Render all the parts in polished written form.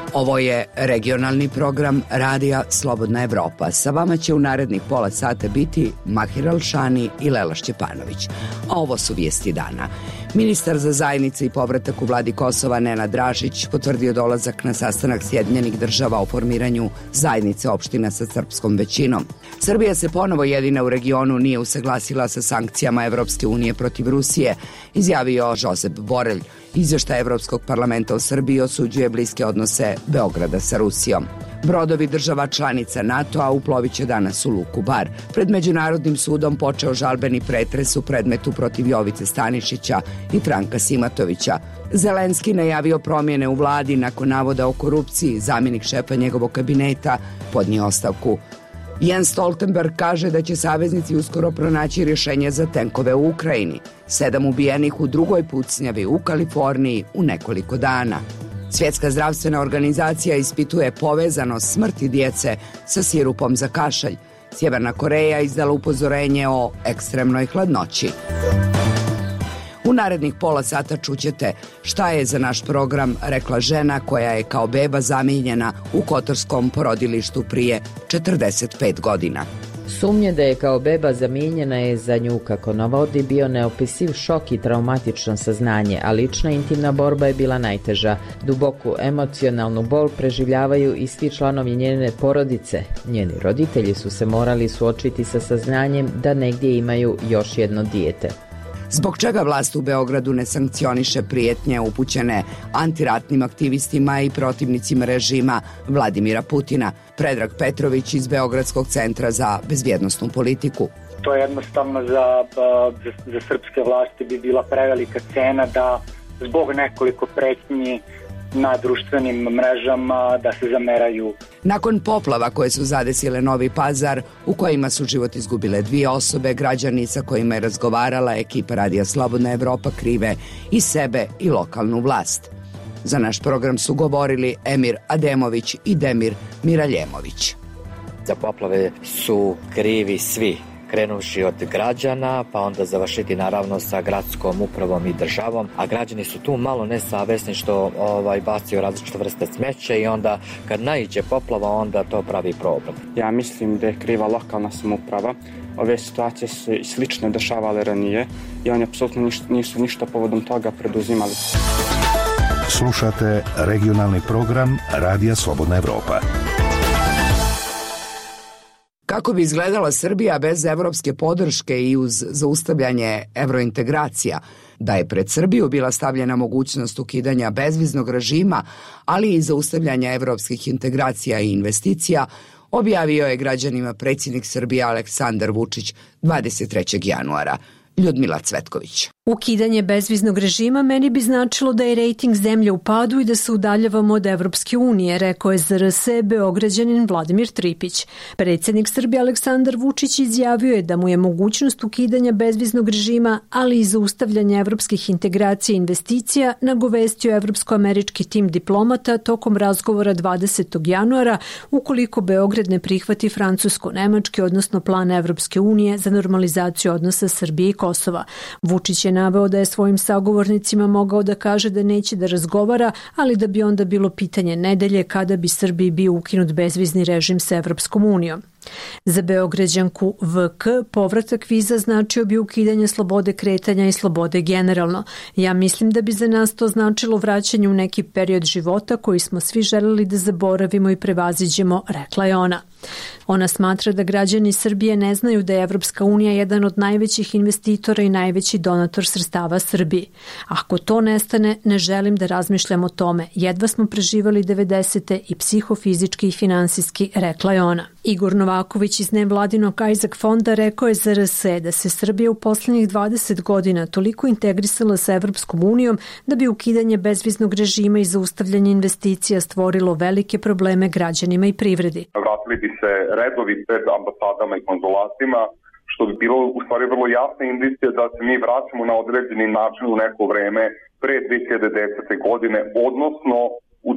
Ovo je regionalni program Radija Slobodna Evropa. Sa vama će u narednih pola sata biti Mahir Alšani i Lela Šćepanović. A ovo su vijesti dana. Ministar za zajednice i povratak u vladi Kosova Nenad Dražić potvrdio dolazak na sastanak Sjedinjenih država o formiranju zajednice opština sa srpskom većinom. Srbija se ponovo jedina u regionu nije usaglasila sa sankcijama Evropske unije protiv Rusije, izjavio Josep Borelj. Izvještaj Evropskog parlamenta u Srbiji osuđuje bliske odnose Beograda sa Rusijom. Brodovi država članica NATO-a uplovit će danas u luku Bar. Pred Međunarodnim sudom počeo žalbeni pretres u predmetu protiv Jovice Stanišića i Franka Simatovića. Zelenski najavio promjene u vladi nakon navoda o korupciji. Zamjenik šefa njegovog kabineta podnio ostavku. Jens Stoltenberg kaže da će saveznici uskoro pronaći rješenje za tenkove u Ukrajini. 7 ubijenih u drugoj pucnjavi u Kaliforniji u nekoliko dana. Svjetska zdravstvena organizacija ispituje povezanost smrti djece sa sirupom za kašalj. Sjeverna Koreja izdala upozorenje o ekstremnoj hladnoći. U narednih pola sata čućete šta je za naš program rekla žena koja je kao beba zamijenjena u kotorskom porodilištu prije 45 godina. Sumnje da je kao beba zamijenjena je za nju, kako navodi, bio neopisiv šok i traumatično saznanje, a lična intimna borba je bila najteža. Duboku emocionalnu bol preživljavaju i svi članovi njene porodice. Njeni roditelji su se morali suočiti sa saznanjem da negdje imaju još jedno dijete. Zbog čega vlast u Beogradu ne sankcioniše prijetnje upućene antiratnim aktivistima i protivnicima režima Vladimira Putina? Predrag Petrović iz Beogradskog centra za bezbjednosnu politiku. To je jednostavno za srpske vlasti bi bila prevelika cena da zbog nekoliko pretnji na društvenim mrežama da se zameraju. Nakon poplava koje su zadesile Novi Pazar, u kojima su život izgubile 2 osobe, građani sa kojima je razgovarala ekipa Radija Slobodna Evropa krive i sebe i lokalnu vlast. Za naš program su govorili Emir Ademović i Demir Miraljemović. Za poplave su krivi svi, krenuvši od građana, pa onda završiti naravno sa gradskom upravom i državom, a građani su tu malo nesavesni što bacaju različite vrste smeća i onda kad naiđe poplava onda to pravi problem. Ja mislim da je kriva lokalna samouprava. Ove situacije su slične dešavale ranije i oni apsolutno nisu ništa povodom toga preduzimali. Slušate regionalni program Radija Slobodna Evropa. Kako bi izgledala Srbija bez evropske podrške i uz zaustavljanje evrointegracija? Da je pred Srbiju bila stavljena mogućnost ukidanja bezviznog režima, ali i zaustavljanja evropskih integracija i investicija, objavio je građanima predsjednik Srbije Aleksandar Vučić 23. januara. Ljudmila Cvetković. Ukidanje bezviznog režima meni bi značilo da je rejting zemlje u padu i da se udaljavamo od Evropske unije, rekao je ZRS Beograđanin Vladimir Tripić. Predsjednik Srbije Aleksandar Vučić izjavio je da mu je mogućnost ukidanja bezviznog režima, ali i zaustavljanja evropskih integracija i investicija nagovestio evropsko-američki tim diplomata tokom razgovora 20. januara ukoliko Beograd ne prihvati francusko-nemački, odnosno plan Evropske unije za normalizaciju odnosa Srbije i Kosova. Vučić je naveo da je svojim sagovornicima mogao da kaže da neće da razgovara, ali da bi onda bilo pitanje nedelje kada bi Srbiji bio ukinut bezvizni režim sa Evropskom unijom. Za Beograđanku VK povratak viza značio bi ukidanje slobode kretanja i slobode generalno. Ja mislim da bi za nas to značilo vraćanje u neki period života koji smo svi želeli da zaboravimo i prevaziđemo, rekla je ona. Ona smatra da građani Srbije ne znaju da je Evropska unija jedan od najvećih investitora i najveći donator sredstava Srbiji. Ako to nestane, ne želim da razmišljam o tome. Jedva smo preživali 90. i psihofizički i finansijski, rekla je ona. Igor Novaković iz nevladinog Isaac fonda rekao je za RS da se Srbija u posljednjih 20 godina toliko integrisala sa Evropskom unijom da bi ukidanje bezviznog režima i zaustavljanje investicija stvorilo velike probleme građanima i privredi. Vratili bi se redovi pred ambasadama i konzulatima, što bi bilo u stvari vrlo jasna indicija da se mi vraćamo na određeni način u neko vreme pre 2010. godine, odnosno u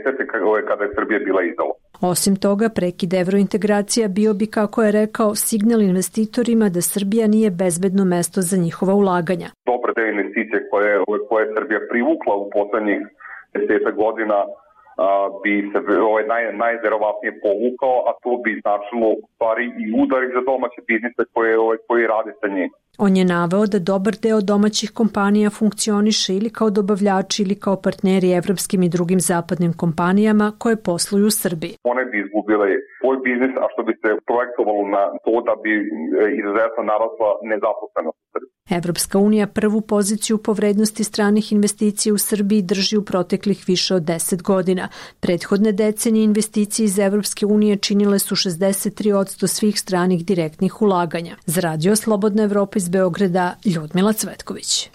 90. kada je Srbija bila izdala. Osim toga, prekid evrointegracija bio bi, kako je rekao, signal investitorima da Srbija nije bezbedno mesto za njihova ulaganja. Dobre te investicije koje je Srbija privukla u poslednjih 10 godina bi se najverovatnije povukao, a to bi značilo u stvari i udari za domaće biznise koji rade sa njim. On je naveo da dobar deo domaćih kompanija funkcioniše ili kao dobavljači ili kao partneri evropskim i drugim zapadnim kompanijama koje posluju u Srbiji. One bi izgubile svoj biznis, a što bi se projektovalo na to da bi izuzetno narasla nezaposlenost u Srbiji. Evropska unija prvu poziciju po vrednosti stranih investicija u Srbiji drži u proteklih više od 10 godina. Prethodne decenije investicije iz Evropske unije činile su 63% svih stranih direktnih ulaganja. Za Radio Slobodna Evropa iz Beograda, Ljudmila Cvetković.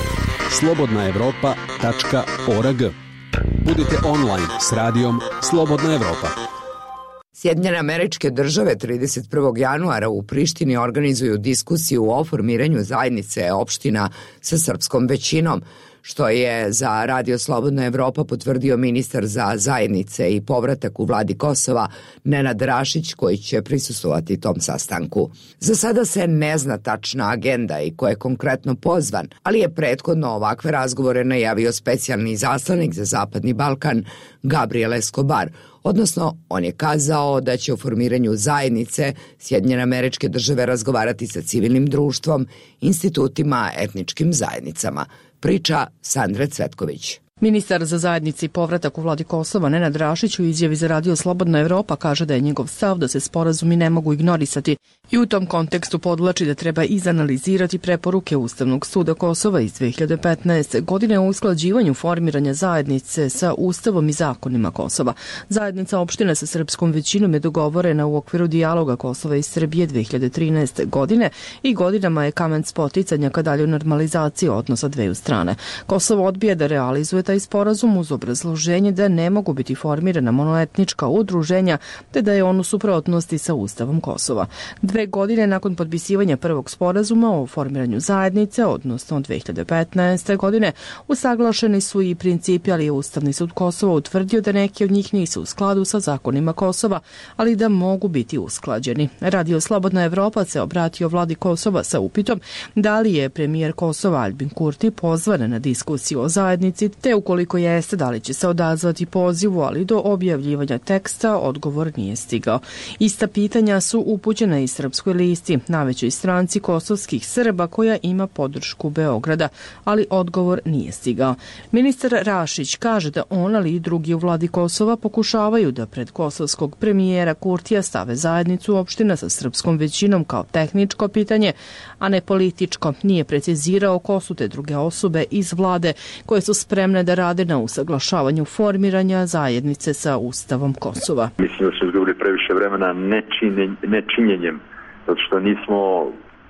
slobodnaevropa.org. Budite online s radijom Slobodna Evropa. Sjedinjene Američke Države 31. januara u Prištini organizuju diskusiju o formiranju zajednice opština sa srpskom većinom, što je za Radio Slobodna Evropa potvrdio ministar za zajednice i povratak u vladi Kosova Nenad Rašić, koji će prisustvovati tom sastanku. Za sada se ne zna tačna agenda i ko je konkretno pozvan, ali je prethodno ovakve razgovore najavio specijalni izaslanik za Zapadni Balkan Gabriel Escobar, odnosno on je kazao da će o formiranju zajednice Sjedinjene Američke Države razgovarati sa civilnim društvom, institutima, etničkim zajednicama. Priča Sandra Cvetković. Ministar za zajednice i povratak u vladi Kosova Nenad Rašić u izjavi za Radio Slobodna Evropa kaže da je njegov stav da se sporazumi ne mogu ignorisati i u tom kontekstu podvlači da treba izanalizirati preporuke Ustavnog suda Kosova iz 2015. godine o usklađivanju formiranja zajednice sa Ustavom i zakonima Kosova. Zajednica opština sa srpskom većinom je dogovorena u okviru dijaloga Kosova i Srbije 2013. godine i godinama je kamen spoticanja ka daljoj normalizaciji odnosa dveju strane. Kosovo odbija da realizuje taj sporazum uz obrazloženje da ne mogu biti formirana monoetnička udruženja te da je on u suprotnosti sa Ustavom Kosova. 2 godine nakon potpisivanja prvog sporazuma o formiranju zajednice, odnosno 2015. godine, usaglašeni su i principi, ali je Ustavni sud Kosova utvrdio da neki od njih nisu u skladu sa zakonima Kosova, ali da mogu biti usklađeni. Radio Slobodna Evropa se obratio vladi Kosova sa upitom da li je premijer Kosova Aljbin Kurti pozvan na diskusiju o zajednici, te ukoliko jeste, da li će se odazvati pozivu, ali do objavljivanja teksta odgovor nije stigao. Ista pitanja su upućena i Srpskoj listi, najvećoj stranci kosovskih Srba koja ima podršku Beograda, ali odgovor nije stigao. Ministar Rašić kaže da on, ali i drugi u vladi Kosova pokušavaju da pred kosovskog premijera Kurtija stave zajednicu opština sa srpskom većinom kao tehničko pitanje, a ne političko. Nije precizirao ko su te druge osobe iz vlade koje su spremne da rade na usaglašavanju formiranja zajednice sa Ustavom Kosova. Mislim da smo izgubili previše vremena nečinjenjem, zato što nismo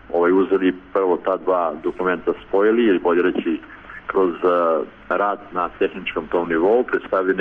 uzeli prvo ta dva dokumenta spojili, ili bolje reći kroz rad na tehničkom tom nivou predstavili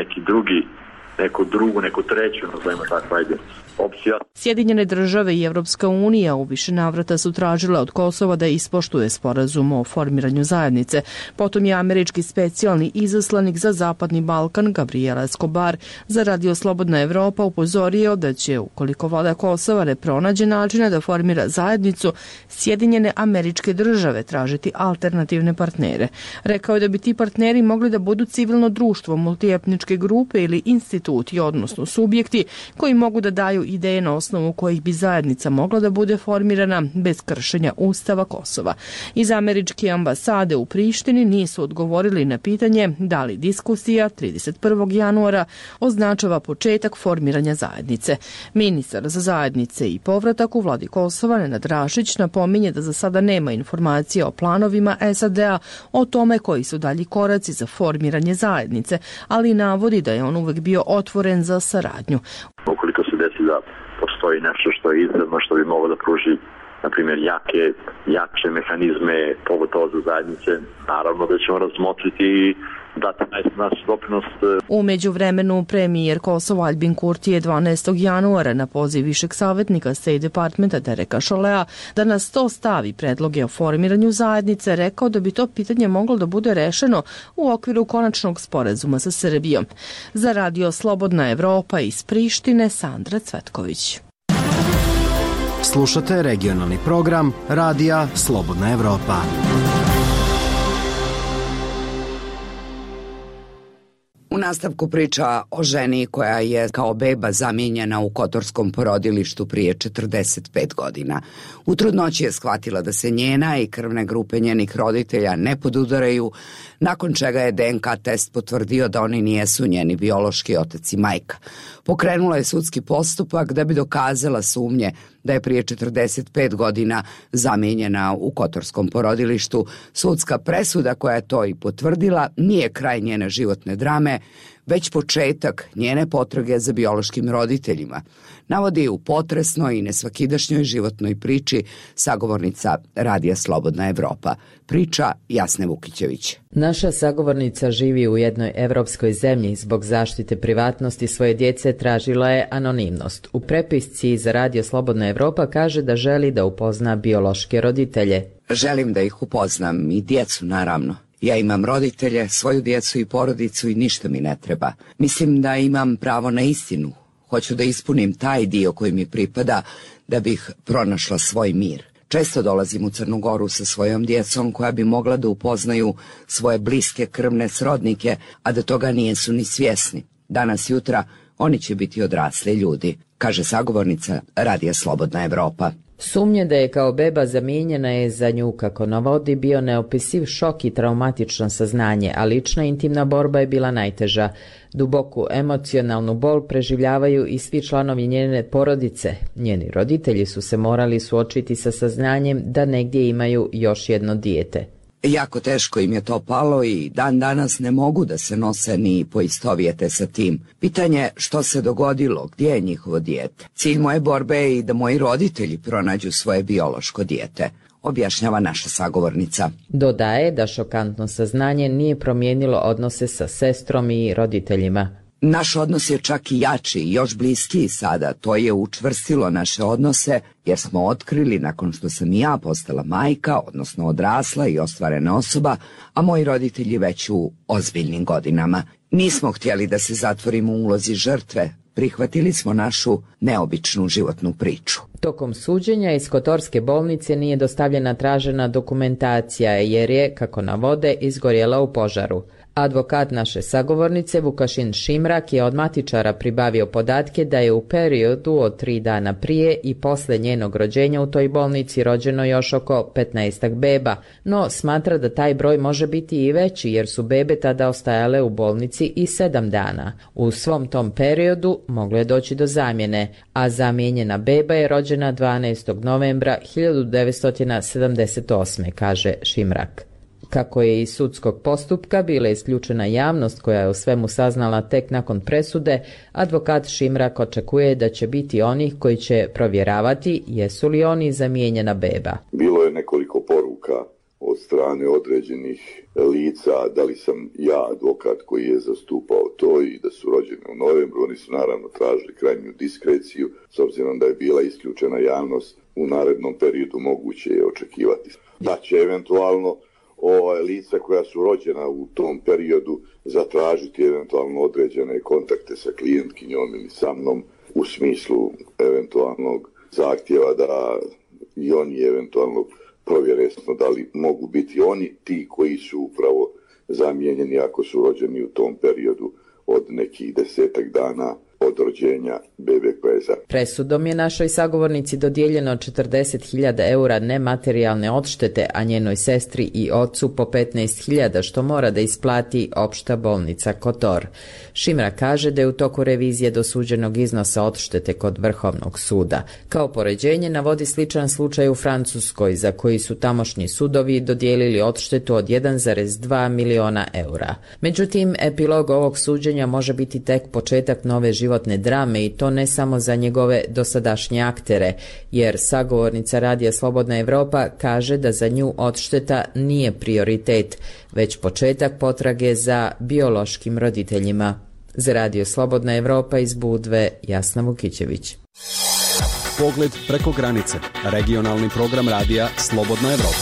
neku treću, nazvajmo tako, opcija. Sjedinjene države i Evropska unija u više navrata su tražile od Kosova da ispoštuje sporazum o formiranju zajednice. Potom je američki specijalni izaslanik za Zapadni Balkan Gabriel Escobar za Radio Slobodna Evropa upozorio da će, ukoliko vlada Kosova ne pronađe načina da formira zajednicu, Sjedinjene Američke Države tražiti alternativne partnere. Rekao je da bi ti partneri mogli da budu civilno društvo, multietničke grupe ili instituti, odnosno subjekti koji mogu da daju ideje na osnovu kojih bi zajednica mogla da bude formirana bez kršenja Ustava Kosova. Iz američke ambasade u Prištini nisu odgovorili na pitanje da li diskusija 31. januara označava početak formiranja zajednice. Ministar za zajednice i povratak u vladi Kosova Nenad Rašić napominje da za sada nema informacija o planovima SAD-a o tome koji su dalji koraci za formiranje zajednice, ali navodi da je on uvek bio otvoren za saradnju. Ukoliko se desi da postoji nešto što je izredno, što bi moglo da pruži, na primjer, jače mehanizme pogotovo za zajednice, naravno da ćemo razmotriti i dati naš doprinos. U međuvremenu premijer Kosova Aljbin Kurti je 12. januara na poziv višeg savjetnika State Departmenta Dereka Cholea da na sto stavi predloge o formiranju zajednice, rekao da bi to pitanje moglo da bude rešeno u okviru konačnog sporazuma sa Srbijom. Za Radio Slobodna Evropa iz Prištine, Sandra Cvetković. Slušate regionalni program Radija Slobodna Evropa. U nastavku priča o ženi koja je kao beba zamijenjena u kotorskom porodilištu prije 45 godina. U trudnoći je shvatila da se njena i krvne grupe njenih roditelja ne podudaraju, nakon čega je DNK test potvrdio da oni nijesu njeni biološki otac i majka. Pokrenula je sudski postupak da bi dokazala sumnje da je prije 45 godina zamijenjena u kotorskom porodilištu. Sudska presuda koja je to i potvrdila nije kraj njene životne drame, već početak njene potrage za biološkim roditeljima, navodi u potresnoj i nesvakidašnjoj životnoj priči sagovornica Radija Slobodna Evropa. Priča Jasne Vukićević. Naša sagovornica živi u jednoj evropskoj zemlji. Zbog zaštite privatnosti svoje djece tražila je anonimnost. U prepisci za Radio Slobodna Evropa kaže da želi da upozna biološke roditelje. Želim da ih upoznam i djecu, naravno. Ja imam roditelje, svoju djecu i porodicu i ništa mi ne treba. Mislim da imam pravo na istinu. Hoću da ispunim taj dio koji mi pripada da bih pronašla svoj mir. Često dolazim u Crnu Goru sa svojom djecom koja bi mogla da upoznaju svoje bliske krvne srodnike, a da toga nijesu ni svjesni. Danas jutra oni će biti odrasli ljudi, kaže sagovornica Radija Slobodna Evropa. Sumnje da je kao beba zamijenjena je za nju, kako navodi, bio neopisiv šok i traumatično saznanje, a lična intimna borba je bila najteža. Duboku emocionalnu bol preživljavaju i svi članovi njene porodice. Njeni roditelji su se morali suočiti sa saznanjem da negdje imaju još jedno dijete. Jako teško im je to palo i dan danas ne mogu da se nose ni poistovijete sa tim. Pitanje što se dogodilo, gdje je njihovo dijete. Cilj moje borbe je i da moji roditelji pronađu svoje biološko dijete, objašnjava naša sagovornica. Dodaje da šokantno saznanje nije promijenilo odnose sa sestrom i roditeljima. Naš odnos je čak i jači i još bliskiji sada. To je učvrstilo naše odnose jer smo otkrili nakon što sam i ja postala majka, odnosno odrasla i ostvarena osoba, a moji roditelji već u ozbiljnim godinama. Nismo htjeli da se zatvorimo u ulozi žrtve. Prihvatili smo našu neobičnu životnu priču. Tokom suđenja iz Kotorske bolnice nije dostavljena tražena dokumentacija jer je, kako navode, izgorjela u požaru. Advokat naše sagovornice Vukašin Šimrak je od matičara pribavio podatke da je u periodu od 3 dana prije i posle njenog rođenja u toj bolnici rođeno još oko 15 beba, no smatra da taj broj može biti i veći jer su bebe tada ostajale u bolnici i 7 dana. U svom tom periodu moglo je doći do zamjene, a zamijenjena beba je rođena 12. novembra 1978. kaže Šimrak. Kako je iz sudskog postupka bila isključena javnost koja je o svemu saznala tek nakon presude, advokat Šimrak očekuje da će biti onih koji će provjeravati jesu li oni zamijenjena beba. Bilo je nekoliko poruka od strane određenih lica, da li sam ja advokat koji je zastupao to i da su rođene u novembru. Oni su naravno tražili krajnju diskreciju, s obzirom da je bila isključena javnost. U narednom periodu moguće je očekivati da će eventualno lica koja su rođena u tom periodu zatražiti eventualno određene kontakte sa klijentkinjom ili sa mnom u smislu eventualnog zahtjeva da i oni eventualno provjere da li mogu biti oni ti koji su upravo zamijenjeni ako su rođeni u tom periodu od nekih 10 dana od rođenja bebe koja je za. Presudom je našoj sagovornici dodijeljeno 40.000 eura nematerijalne odštete, a njenoj sestri i ocu po 15.000, što mora da isplati opšta bolnica Kotor. Šimra kaže da je u toku revizije dosuđenog iznosa odštete kod Vrhovnog suda. Kao poređenje navodi sličan slučaj u Francuskoj, za koji su tamošnji sudovi dodijelili odštetu od 1,2 miliona eura. Međutim, epilog ovog suđenja može biti tek početak nove životne drame i to ne samo za njegove dosadašnje aktere, jer sagovornica Radija Slobodna Evropa kaže da za nju odšteta nije prioritet, već početak potrage za biološkim roditeljima. Za Radio Slobodna Evropa iz Budve, Jasna Vukićević. Pogled preko granice. Regionalni program Radija Slobodna Evropa.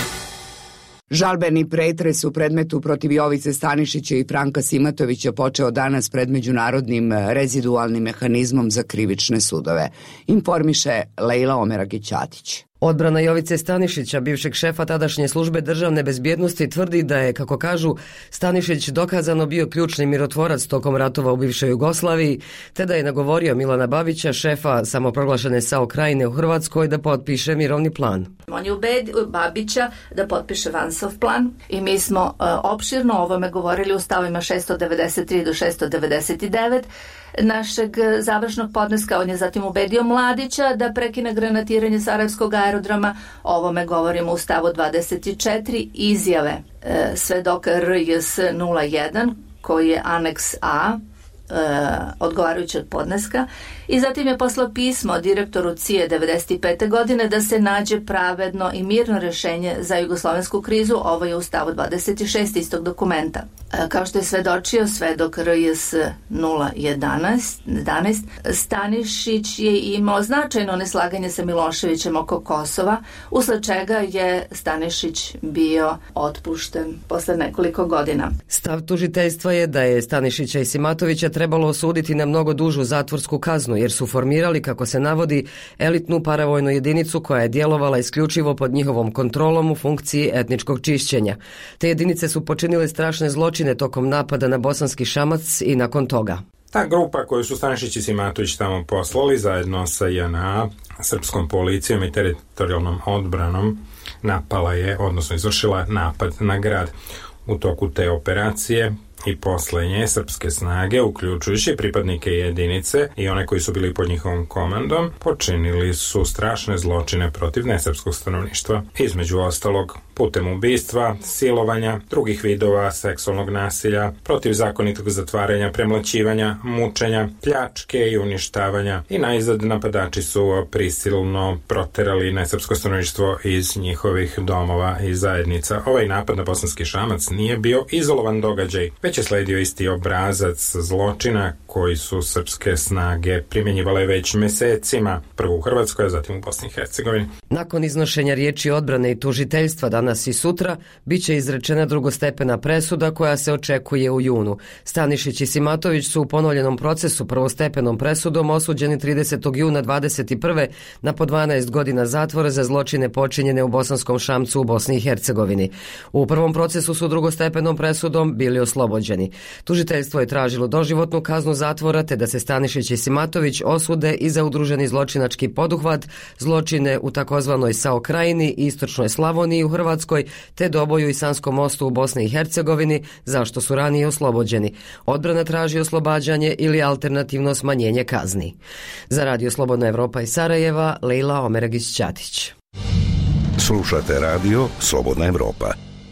Žalbeni pretres u predmetu protiv Jovice Stanišića i Franka Simatovića počeo danas pred Međunarodnim rezidualnim mehanizmom za krivične sudove, informiše Lejla Omeragić-Ćatić. Odbrana Jovice Stanišića, bivšeg šefa tadašnje službe državne bezbjednosti, tvrdi da je, kako kažu, Stanišić dokazano bio ključni mirotvorac tokom ratova u bivšoj Jugoslaviji, te da je nagovorio Milana Babića, šefa samoproglašene SAO Krajine u Hrvatskoj, da potpiše mirovni plan. On je ubedio Babića da potpiše Vansov plan i mi smo opširno o ovome govorili u stavima 693 do 699 našeg završnog podneska. On je zatim ubedio Mladića da prekine granatiranje Sarajevskog aerodroma. O ovome govorimo u stavu 24 izjave svedoka RJS 01 koji je aneks A odgovarajućeg podneska, i zatim je poslao pismo direktoru CIA 95. godine da se nađe pravedno i mirno rješenje za jugoslovensku krizu. Ovo je u stavu 26 istog dokumenta. Kao što je svedočio svedok RJS 011, Stanišić je imao značajno neslaganje sa Miloševićem oko Kosova, usled čega je Stanišić bio otpušten posle nekoliko godina. Stav tužiteljstva je da je Stanišića i Simatovića trebalo osuditi na mnogo dužu zatvorsku kaznu, jer su formirali, kako se navodi, elitnu paravojnu jedinicu koja je djelovala isključivo pod njihovom kontrolom u funkciji etničkog čišćenja. Te jedinice su počinile strašne zločine tokom napada na Bosanski Šamac i nakon toga. Ta grupa koju su Stanišić i Simatović tamo poslali zajedno sa JNA, srpskom policijom i teritorijalnom odbranom napala je, odnosno izvršila napad na grad. U toku te operacije i posle nje srpske snage, uključujući pripadnike jedinice i one koji su bili pod njihovom komandom, počinili su strašne zločine protiv nesrpskog stanovništva. Između ostalog, putem ubistva, silovanja, drugih vidova seksualnog nasilja, protivzakonitog zatvaranja, premlaćivanja, mučenja, pljačke i uništavanja, i najzad napadači su prisilno proterali nesrpsko stanovništvo iz njihovih domova i zajednica. Ovaj napad na Bosanski Šamac nije bio izolovan događaj, već je sledio isti obrazac zločina koji su srpske snage primjenjivale već mesecima, prvo u Hrvatskoj, a zatim u Bosni i Hercegovini. Nakon iznošenja riječi odbrane i tužiteljstva danas i sutra, bit će izrečena drugostepena presuda koja se očekuje u junu. Stanišić i Simatović su u ponovljenom procesu prvostepenom presudom osuđeni 30. juna 21. na po 12 godina zatvora za zločine počinjene u Bosanskom Šamcu u Bosni i Hercegovini. U prvom procesu su drugostepenom presudom bili oslobođeni. Tužiteljstvo je tražilo doživotnu kaznu zatvora, te da se Stanišić i Simatović osude i za udruženi zločinački poduhvat, zločine u takozvanoj SAO Krajini i Istočnoj Slavoniji u Hrvatskoj, te Doboju i Sanskom mostu u Bosni i Hercegovini, zašto su ranije oslobođeni. Odbrana traži oslobađanje ili alternativno smanjenje kazni. Za Radio Slobodna Evropa iz Sarajeva, Lejla Omeragić-Ćatić. Slušate Radio Slobodna Evropa.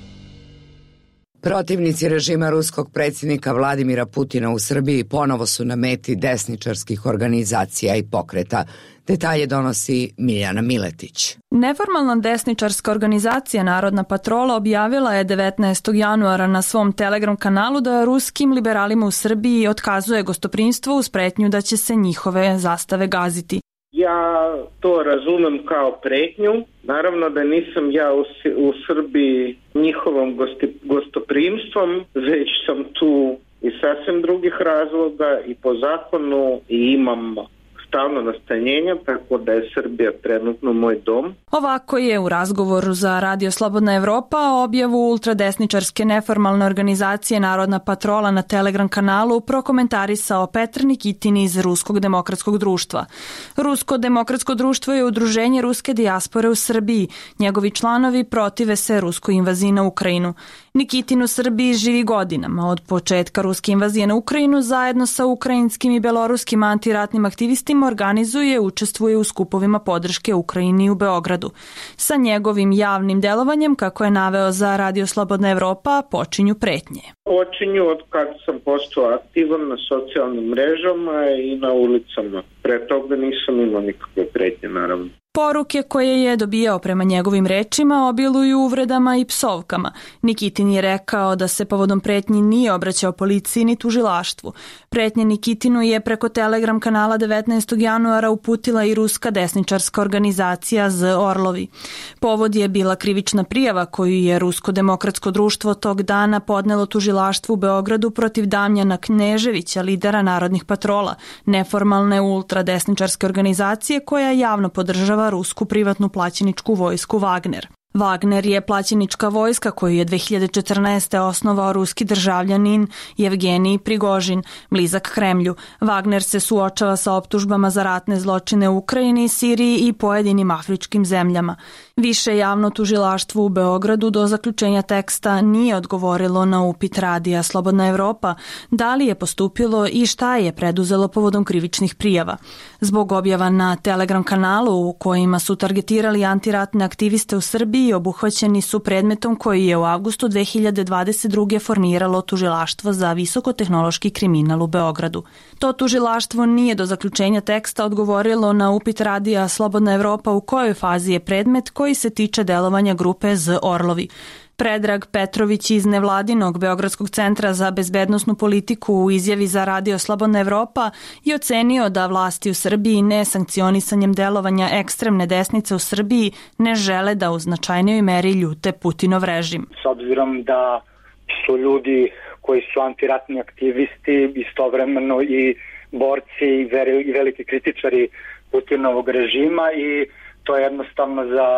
Protivnici režima ruskog predsjednika Vladimira Putina u Srbiji ponovo su na meti desničarskih organizacija i pokreta. Detalje donosi Miljana Miletić. Neformalna desničarska organizacija Narodna patrola objavila je 19. januara na svom Telegram kanalu da ruskim liberalima u Srbiji otkazuje gostoprimstvo uz pretnju da će se njihove zastave gaziti. Ja to razumem kao pretnju. Naravno da nisam ja u Srbiji njihovom gostoprimstvom, već sam tu iz sasvim drugih razloga i po zakonu i imam stalno nastanjenja, tako da je Srbija trenutno moj dom. Ovako je u razgovoru za Radio Slobodna Evropa objavu ultradesničarske neformalne organizacije Narodna patrola na Telegram kanalu prokomentarisao Petr Nikitin iz Ruskog demokratskog društva. Rusko demokratsko društvo je udruženje ruske dijaspore u Srbiji. Njegovi članovi protive se ruskoj invaziji na Ukrajinu. Nikitin u Srbiji živi godinama. Od početka ruske invazije na Ukrajinu zajedno sa ukrajinskim i beloruskim antiratnim aktivistima organizuje i učestvuje u skupovima podrške Ukrajini u Beogradu. Sa njegovim javnim delovanjem, kako je naveo za Radio Slobodna Evropa, počinju pretnje. Počinju od kad sam postao aktivan na socijalnim mrežama i na ulicama. Pre toga nisam imao nikakve pretnje, naravno. Poruke koje je dobijao prema njegovim rečima obiluju uvredama i psovkama. Nikitin je rekao da se povodom pretnji nije obraćao policiji ni tužilaštvu. Pretnje Nikitinu je preko Telegram kanala 19. januara uputila i ruska desničarska organizacija Z Orlovi. Povod je bila krivična prijava koju je Rusko demokratsko društvo tog dana podnelo tužilaštvu u Beogradu protiv Damjana Kneževića, lidera Narodnih patrola, neformalne ultradesničarske organizacije koja javno podržava podržava rusku privatnu plaćeničku vojsku Wagner. Wagner je plaćenička vojska koju je 2014. osnovao ruski državljanin Jevgenij Prigožin, blizak Kremlju. Wagner se suočava sa optužbama za ratne zločine u Ukrajini, Siriji i pojedinim afričkim zemljama. Više javno tužilaštvo u Beogradu do zaključenja teksta nije odgovorilo na upit radija Slobodna Evropa da li je postupilo i šta je preduzelo povodom krivičnih prijava. Zbog objava na Telegram kanalu u kojima su targetirali antiratne aktiviste u Srbiji, obuhvaćeni su predmetom koji je u avgustu 2022. formiralo tužilaštvo za visokotehnološki kriminal u Beogradu. To tužilaštvo nije do zaključenja teksta odgovorilo na upit radija Slobodna Evropa u kojoj fazi je predmet koji se tiče delovanja grupe Z Orlovi. Predrag Petrović iz nevladinog Beogradskog centra za bezbednosnu politiku u izjavi za radio Slobodna Evropa je ocenio da vlasti u Srbiji nesankcionisanjem delovanja ekstremne desnice u Srbiji ne žele da u značajnoj meri ljute Putinov režim. S obzirom da su ljudi koji su antiratni aktivisti istovremeno i borci i veliki kritičari Putinovog režima i to jednostavno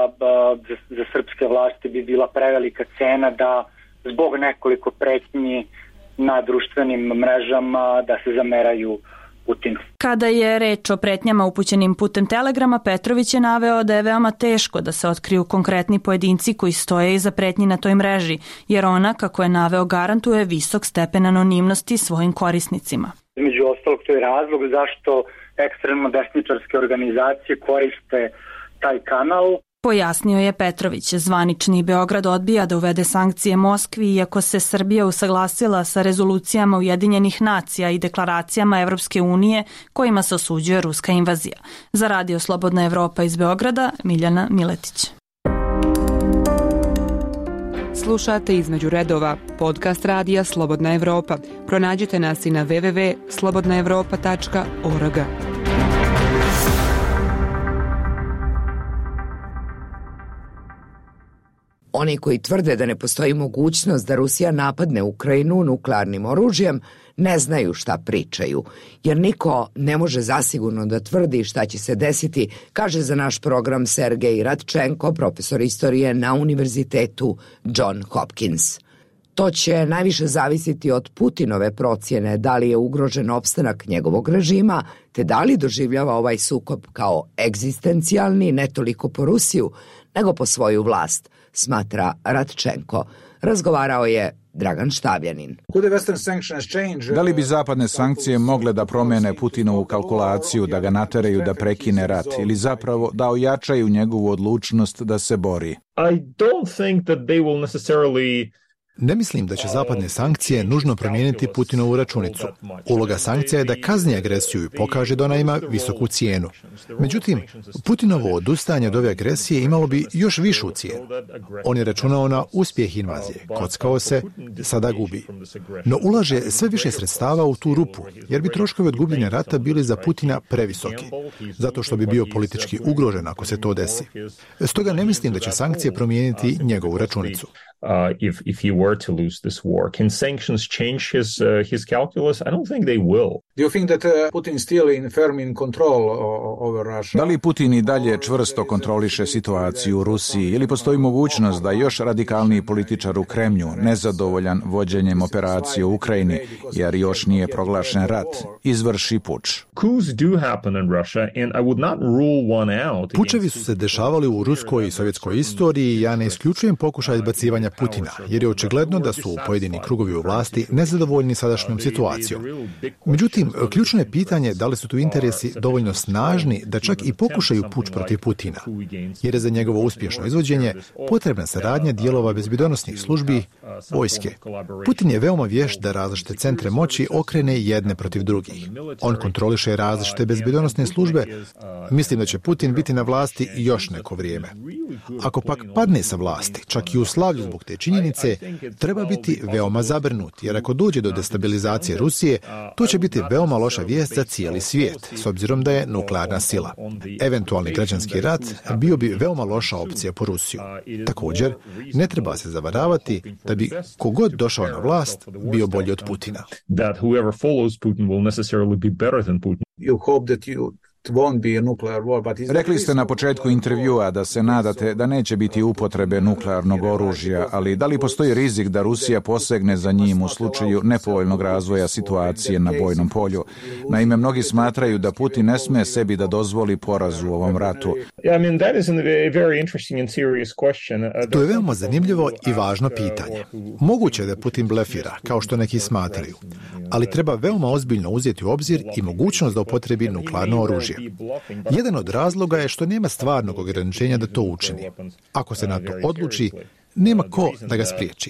za srpske vlasti bi bila prevelika cena da zbog nekoliko pretnji na društvenim mrežama da se zameraju Putinu. Kada je reč o pretnjama upućenim putem Telegrama, Petrović je naveo da je veoma teško da se otkriju konkretni pojedinci koji stoje iza pretnji na toj mreži, jer ona, kako je naveo, garantuje visok stepen anonimnosti svojim korisnicima. Među ostalog, to je razlog zašto ekstremno desničarske organizacije koriste taj kanal. Pojasnio je Petrović. Zvanični Beograd odbija da uvede sankcije Moskvi, iako se Srbija usaglasila sa rezolucijama Ujedinjenih nacija i deklaracijama Evropske unije kojima se osuđuje ruska invazija. Za radio Slobodna Evropa iz Beograda, Miljana Miletić. Slušate Između redova, podcast radija Slobodna Evropa. Pronađite nas i na www.slobodnaevropa.org. Oni koji tvrde da ne postoji mogućnost da Rusija napadne Ukrajinu nuklearnim oružjem ne znaju šta pričaju, jer niko ne može zasigurno da tvrdi šta će se desiti, kaže za naš program Sergej Radčenko, profesor istorije na Univerzitetu John Hopkins. To će najviše zavisiti od Putinove procjene da li je ugrožen opstanak njegovog režima, te da li doživljava ovaj sukob kao egzistencijalni ne toliko po Rusiju, nego po svoju vlast, smatra Radčenko. Razgovarao je Dragan Štavljanin. Da li bi zapadne sankcije mogle da promene Putinovu kalkulaciju, da ga nateraju da prekine rat ili zapravo da ojačaju njegovu odlučnost da se bori? Ne mislim da će zapadne sankcije nužno promijeniti Putinovu računicu. Uloga sankcija je da kazni agresiju i pokaže da ona ima visoku cijenu. Međutim, Putinovo odustajanje od ove agresije imalo bi još višu cijenu. On je računao na uspjeh invazije, kockao se, sada gubi. No ulaže sve više sredstava u tu rupu, jer bi troškovi od gubljenja rata bili za Putina previsoki, zato što bi bio politički ugrožen ako se to desi. Stoga ne mislim da će sankcije promijeniti njegovu računicu. If he were to lose this war. Can sanctions change his calculus? I don't think they will. Do you think that Putin still firm in control over Russia? Da li Putin i dalje čvrsto kontroliše situaciju u Rusiji ili postoji mogućnost da još radikalniji političar u Kremlju, nezadovoljan vođenjem operacije u Ukrajini, jer još nije proglašen rat, izvrši puč? Coups do happen in Russia and I would not rule one out. Pučevi su se dešavali u ruskoj i sovjetskoj istoriji i ja ne isključujem pokušaj izbacivanja Putina, jer je očigledno da su pojedini krugovi u vlasti nezadovoljni sadašnjom situacijom. Međutim, ključno je pitanje da li su tu interesi dovoljno snažni da čak i pokušaju puč protiv Putina, jer je za njegovo uspješno izvođenje potrebna saradnja dijelova bezbjednosnih službi, vojske. Putin je veoma vješt da različite centre moći okrene jedne protiv drugih. On kontroliše različite bezbjednosne službe. Mislim da će Putin biti na vlasti još neko vrijeme. Ako pak padne sa vlasti, čak i u slavlju zbog te činjenice, treba biti veoma zabrinut, jer ako dođe do destabilizacije Rusije, to će biti veoma loša vijest za cijeli svijet, s obzirom da je nuklearna sila. Eventualni građanski rat bio bi veoma loša opcija po Rusiju. Također, ne treba se zavaravati da bi kogod došao na vlast bio bolji od Putina. That whoever follows Putin will necessarily be better than Putin. You hope that you Rekli ste na početku intervjua da se nadate da neće biti upotrebe nuklearnog oružja, ali da li postoji rizik da Rusija posegne za njim u slučaju nepovoljnog razvoja situacije na bojnom polju? Naime, mnogi smatraju da Putin ne sme sebi da dozvoli poraz u ovom ratu. To je veoma zanimljivo i važno pitanje. Moguće je da Putin blefira, kao što neki smatraju, ali treba veoma ozbiljno uzeti u obzir i mogućnost da upotrebi nuklearno oružje. Jedan od razloga je što nema stvarnog ograničenja da to učini. Ako se na to odluči, nema ko da ga spriječi.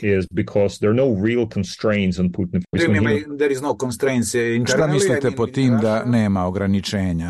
Šta mislite po tim da nema ograničenja?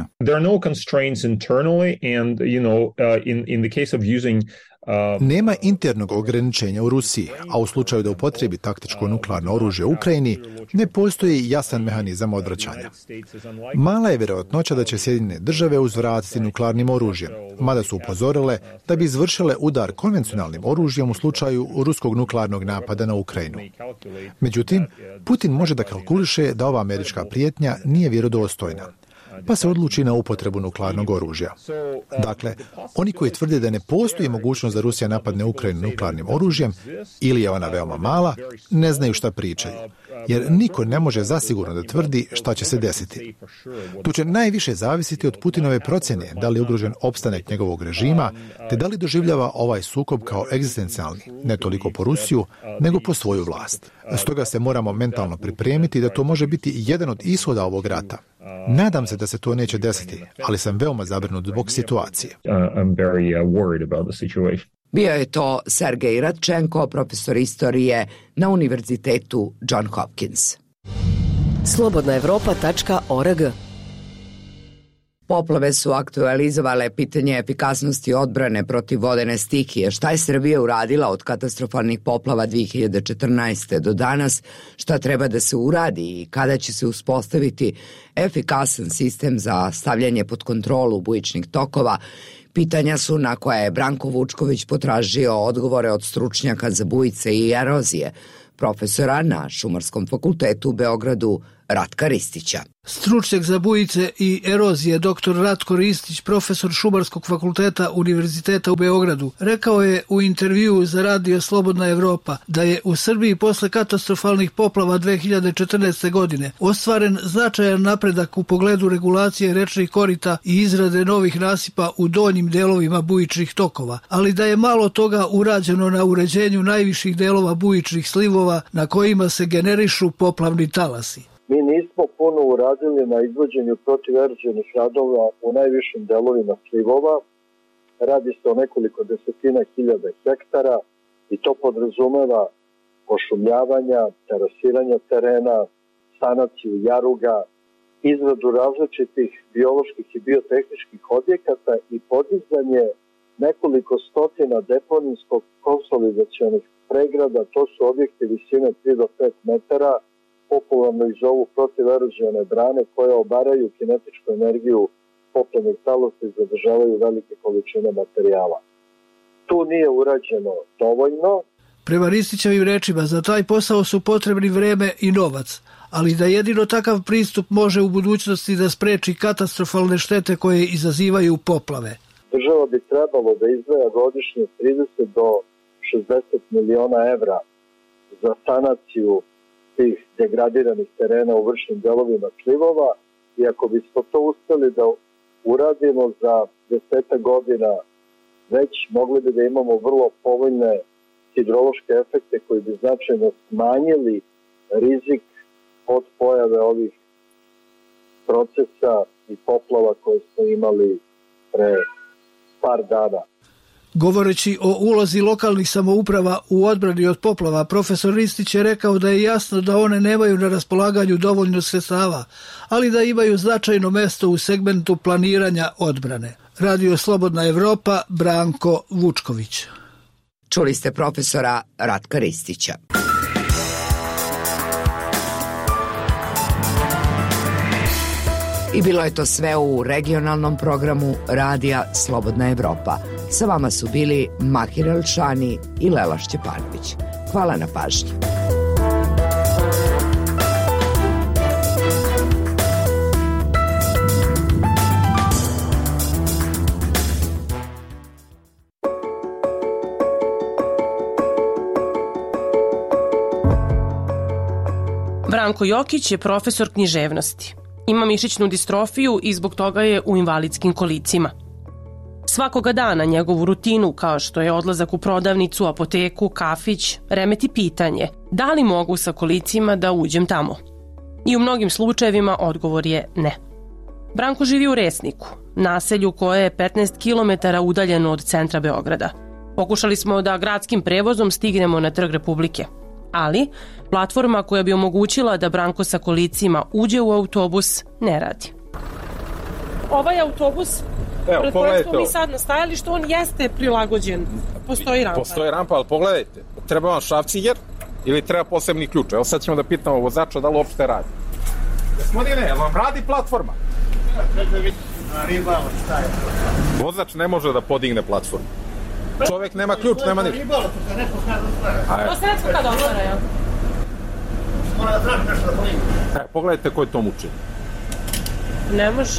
Nema internog ograničenja u Rusiji, a u slučaju da upotrebi taktičko nuklearno oružje u Ukrajini, ne postoji jasan mehanizam odvraćanja. Mala je vjerojatnoća da će Sjedinjene države uzvratiti nuklearnim oružjem, mada su upozorile da bi izvršile udar konvencionalnim oružjem u slučaju ruskog nuklearnog napada na Ukrajinu. Međutim, Putin može da kalkuliše da ova američka prijetnja nije vjerodostojna, pa se odluči na upotrebu nuklearnog oružja. Dakle, oni koji tvrde da ne postoji mogućnost da Rusija napadne Ukrajinu nuklearnim oružjem ili je ona veoma mala, ne znaju šta pričaju, jer niko ne može zasigurno da tvrdi šta će se desiti. Tu će najviše zavisiti od Putinove procjene da li je ugrožen opstanak njegovog režima, te da li doživljava ovaj sukob kao egzistencijalni, ne toliko po Rusiju, nego po svoju vlast. Stoga se moramo mentalno pripremiti da to može biti jedan od ishoda ovog rata. Nadam se da se to neće desiti, ali sam veoma zabrinut zbog situacije. Bio je to Sergej Radčenko, profesor istorije na Univerzitetu John Hopkins. Slobodnaevropa.org. Poplave su aktualizovale pitanje efikasnosti odbrane protiv vodene stihije. Šta je Srbija uradila od katastrofalnih poplava 2014. do danas? Šta treba da se uradi i kada će se uspostaviti efikasan sistem za stavljanje pod kontrolu bujičnih tokova? Pitanja su na koja je Branko Vučković potražio odgovore od stručnjaka za bujice i erozije, profesora na Šumarskom fakultetu u Beogradu Ratka Ristića. Stručnjak za bujice i erozije dr. Ratko Ristić, profesor Šumarskog fakulteta Univerziteta u Beogradu, rekao je u intervjuu za radio Slobodna Evropa da je u Srbiji posle katastrofalnih poplava 2014. godine ostvaren značajan napredak u pogledu regulacije rečnih korita i izrade novih nasipa u donjim delovima bujičnih tokova, ali da je malo toga urađeno na uređenju najviših delova bujičnih slivova na kojima se generišu poplavni talasi. Mi nismo puno uradili na izvođenju protiverozivnih radova u najvišim delovima slivova. Radi se o nekoliko desetina hiljada hektara i to podrazumeva pošumljavanja, terasiranja terena, sanaciju jaruga, izradu različitih bioloških i biotehničkih objekata i podizanje nekoliko stotina deponijskog konsolidacionih pregrada. To su objekti visine 3 do 5 metara, popularno ih zovu protiverozione brane, koje obaraju kinetičku energiju poplavnih talasa i zadržavaju velike količine materijala. Tu nije urađeno dovoljno. Prema Ristićevim rečima, za taj posao su potrebni vreme i novac, ali da jedino takav pristup može u budućnosti da spreči katastrofalne štete koje izazivaju poplave. Država bi trebalo da izdvaja godišnje 30 do 60 miliona evra za sanaciju tih degradiranih terena u vršnim delovima slivova i ako bismo to uspeli da uradimo za 10 godina, već mogli bi da imamo vrlo povoljne hidrološke efekte koji bi značajno smanjili rizik od pojave ovih procesa i poplava koje smo imali pre par dana. Govoreći o ulozi lokalnih samouprava u odbrani od poplava, profesor Ristić je rekao da je jasno da one nemaju na raspolaganju dovoljno sredstava, ali da imaju značajno mesto u segmentu planiranja odbrane. Radio Slobodna Evropa, Branko Vučković. Čuli ste profesora Ratka Ristića. I bilo je to sve u regionalnom programu Radija Slobodna Evropa. Sa vama su bili Mahir Elšani i Lela Šćepanović. Hvala na pažnji. Branko Jokić je profesor književnosti. Ima mišićnu distrofiju i zbog toga je u invalidskim kolicima. Svakoga dana njegovu rutinu, kao što je odlazak u prodavnicu, apoteku, kafić, remeti pitanje da li mogu sa kolicima da uđem tamo. I u mnogim slučajevima odgovor je ne. Branko živi u Resniku, naselju koje je 15 km udaljeno od centra Beograda. Pokušali smo da gradskim prevozom stignemo na Trg Republike, ali platforma koja bi omogućila da Branko sa kolicima uđe u autobus ne radi. Ovaj autobus, pred kojim smo mi sad na stajalištu, on jeste prilagođen. Postoji rampa. Postoji rampa, ali pogledajte, treba vam šrafciger ili treba posebni ključ. Evo sad ćemo da pitamo vozača da li uopšte radi. Gospodine, vam radi platforma? Vozač ne može da podigne platformu. Čovjek nema ključ, nema ništa. To se netko kad otvara, jel? Mora da traži nešto da podigne. Pogledajte koji to muči. Ne može.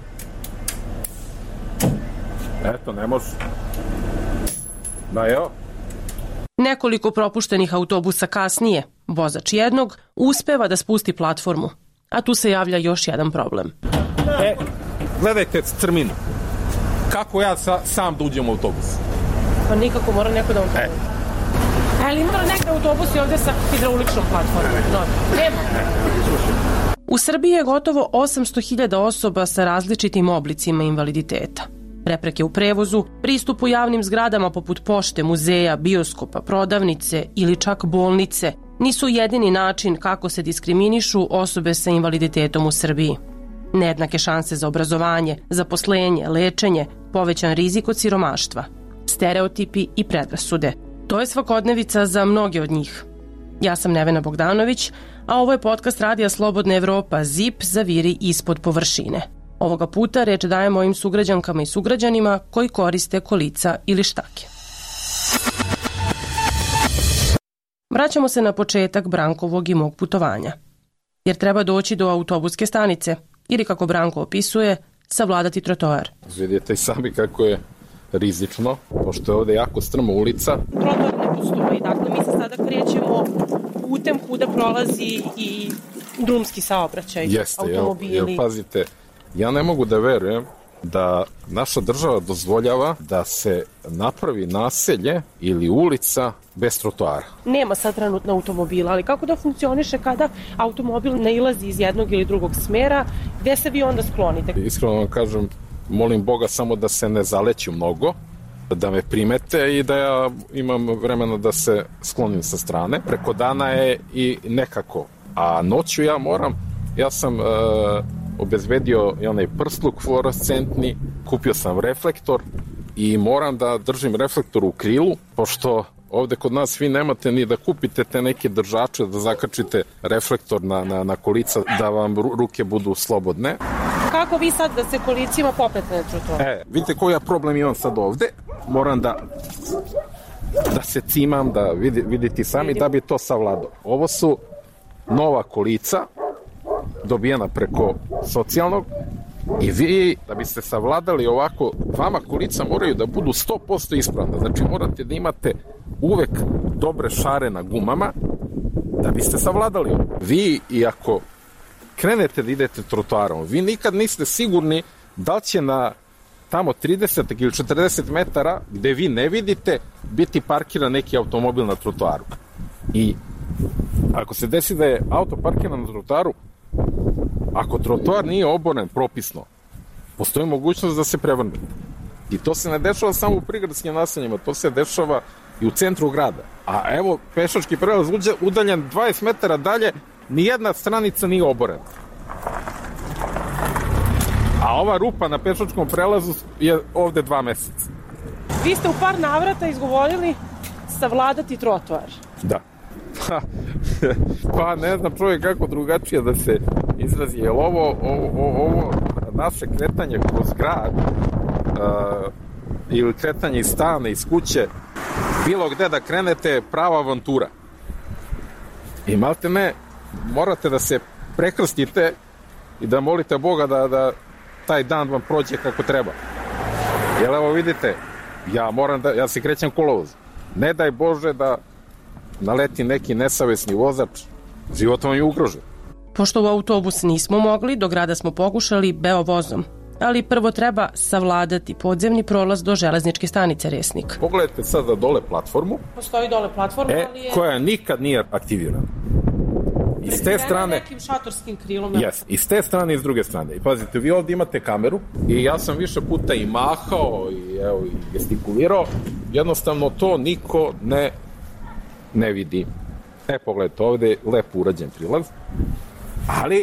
Eto, ne može. Da, evo. Nekoliko propuštenih autobusa kasnije, vozač jednog uspeva da spusti platformu, a tu se javlja još jedan problem. Gledajte crminu. Kako ja sam da uđem u autobus? Pa nikako, mora neko da vam pomoći. Ali ima neke autobusi ovde sa hidrauličnom platformom? Nema. U Srbiji je gotovo 800.000 osoba sa različitim oblicima invaliditeta. Prepreke u prevozu, pristupu javnim zgradama poput pošte, muzeja, bioskopa, prodavnice ili čak bolnice nisu jedini način kako se diskriminišu osobe sa invaliditetom u Srbiji. Nejednake šanse za obrazovanje, zaposlenje, lečenje, povećan rizik od siromaštva, stereotipi i predrasude. To je svakodnevica za mnoge od njih. Ja sam Nevena Bogdanović, a ovo je podcast Radija Slobodna Evropa, ZIP zaviri ispod površine. Ovoga puta reč dajem mojim sugrađankama i sugrađanima koji koriste kolica ili štake. Vraćamo se na početak Brankovog i mog putovanja. Jer treba doći do autobuske stanice ili, kako Branko opisuje, savladati trotoar. Vidite i sami kako je rizično, pošto je ovde jako strma ulica. Trotoar ne postoji, dakle mi se sada krećemo putem kuda prolazi i drumski saobraćaj, automobili. Jeste, pazite, ja ne mogu da verujem da naša država dozvoljava da se napravi naselje ili ulica bez trotoara. Nema sad trenutno automobila, ali kako da funkcioniše kada automobil ne ilazi iz jednog ili drugog smera, gde se vi onda sklonite? Iskreno vam kažem, molim Boga samo da se ne zaleću mnogo, da me primete i da ja imam vremena da se sklonim sa strane. Preko dana je i nekako, a noću ja sam obezbedio i onaj prsluk fluorescentni, kupio sam reflektor i moram da držim reflektor u krilu, pošto ovde kod nas vi nemate ni da kupite te neke držače da zakačite reflektor na kolica, da vam ruke budu slobodne. Kako vi sad da se kolicima popnete na trotoar? Vidite koji ja problem imam sad ovde. Moram da se cimam, da vidite sami da bi to savladao. Ovo su nova kolica, dobijena preko socijalnog, i vi, da biste savladali ovako, vama kolica moraju da budu 100% ispravna. Znači morate da imate uvek dobre šare na gumama da biste savladali ovo. Vi, i ako krenete da idete trotoarom, vi nikad niste sigurni da li će na tamo 30 ili 40 metara gde vi ne vidite biti parkiran neki automobil na trotoaru. I ako se desi da je auto parkiran na trotoaru, ako trotoar nije oboren propisno, postoji mogućnost da se prevrnete. I to se ne dešava samo u prigradskim naseljima, to se dešava i u centru grada. A evo, pešački prelaz udaljen 20 metara dalje, nijedna stranica nije oborena. A ova rupa na pešačkom prelazu je ovde 2 meseca. Vi ste u par navrata izgovorili savladati trotoar. Da. Pa ne znam čovjek kako drugačije da se izrazi, jer ovo naše kretanje kroz grad ili kretanje iz stana, iz kuće, bilo gde da krenete je prava avantura. I malte ne, morate da se prekrstite i da molite Boga da taj dan vam prođe kako treba. Jer evo vidite, ja se krećem kolovoz. Ne daj Bože da naleti neki nesavesni vozač Život vam je ugrožen. Pošto u autobus nismo mogli, do grada smo pokušali beovozom. Ali prvo treba savladati podzemni prolaz do železničke stanice Resnik. Pogledajte sada dole platformu. Postoji dole platforma, ali je... koja nikad nije aktivirana. I s te strane... nekim šatorskim krilom. Yes, i s te strane i s druge strane. I pazite, vi ovdje imate kameru i ja sam više puta i mahao i gestikulirao. Jednostavno to niko ne vidi. Pogledajte, ovdje je lepo urađen prilaz. Ali...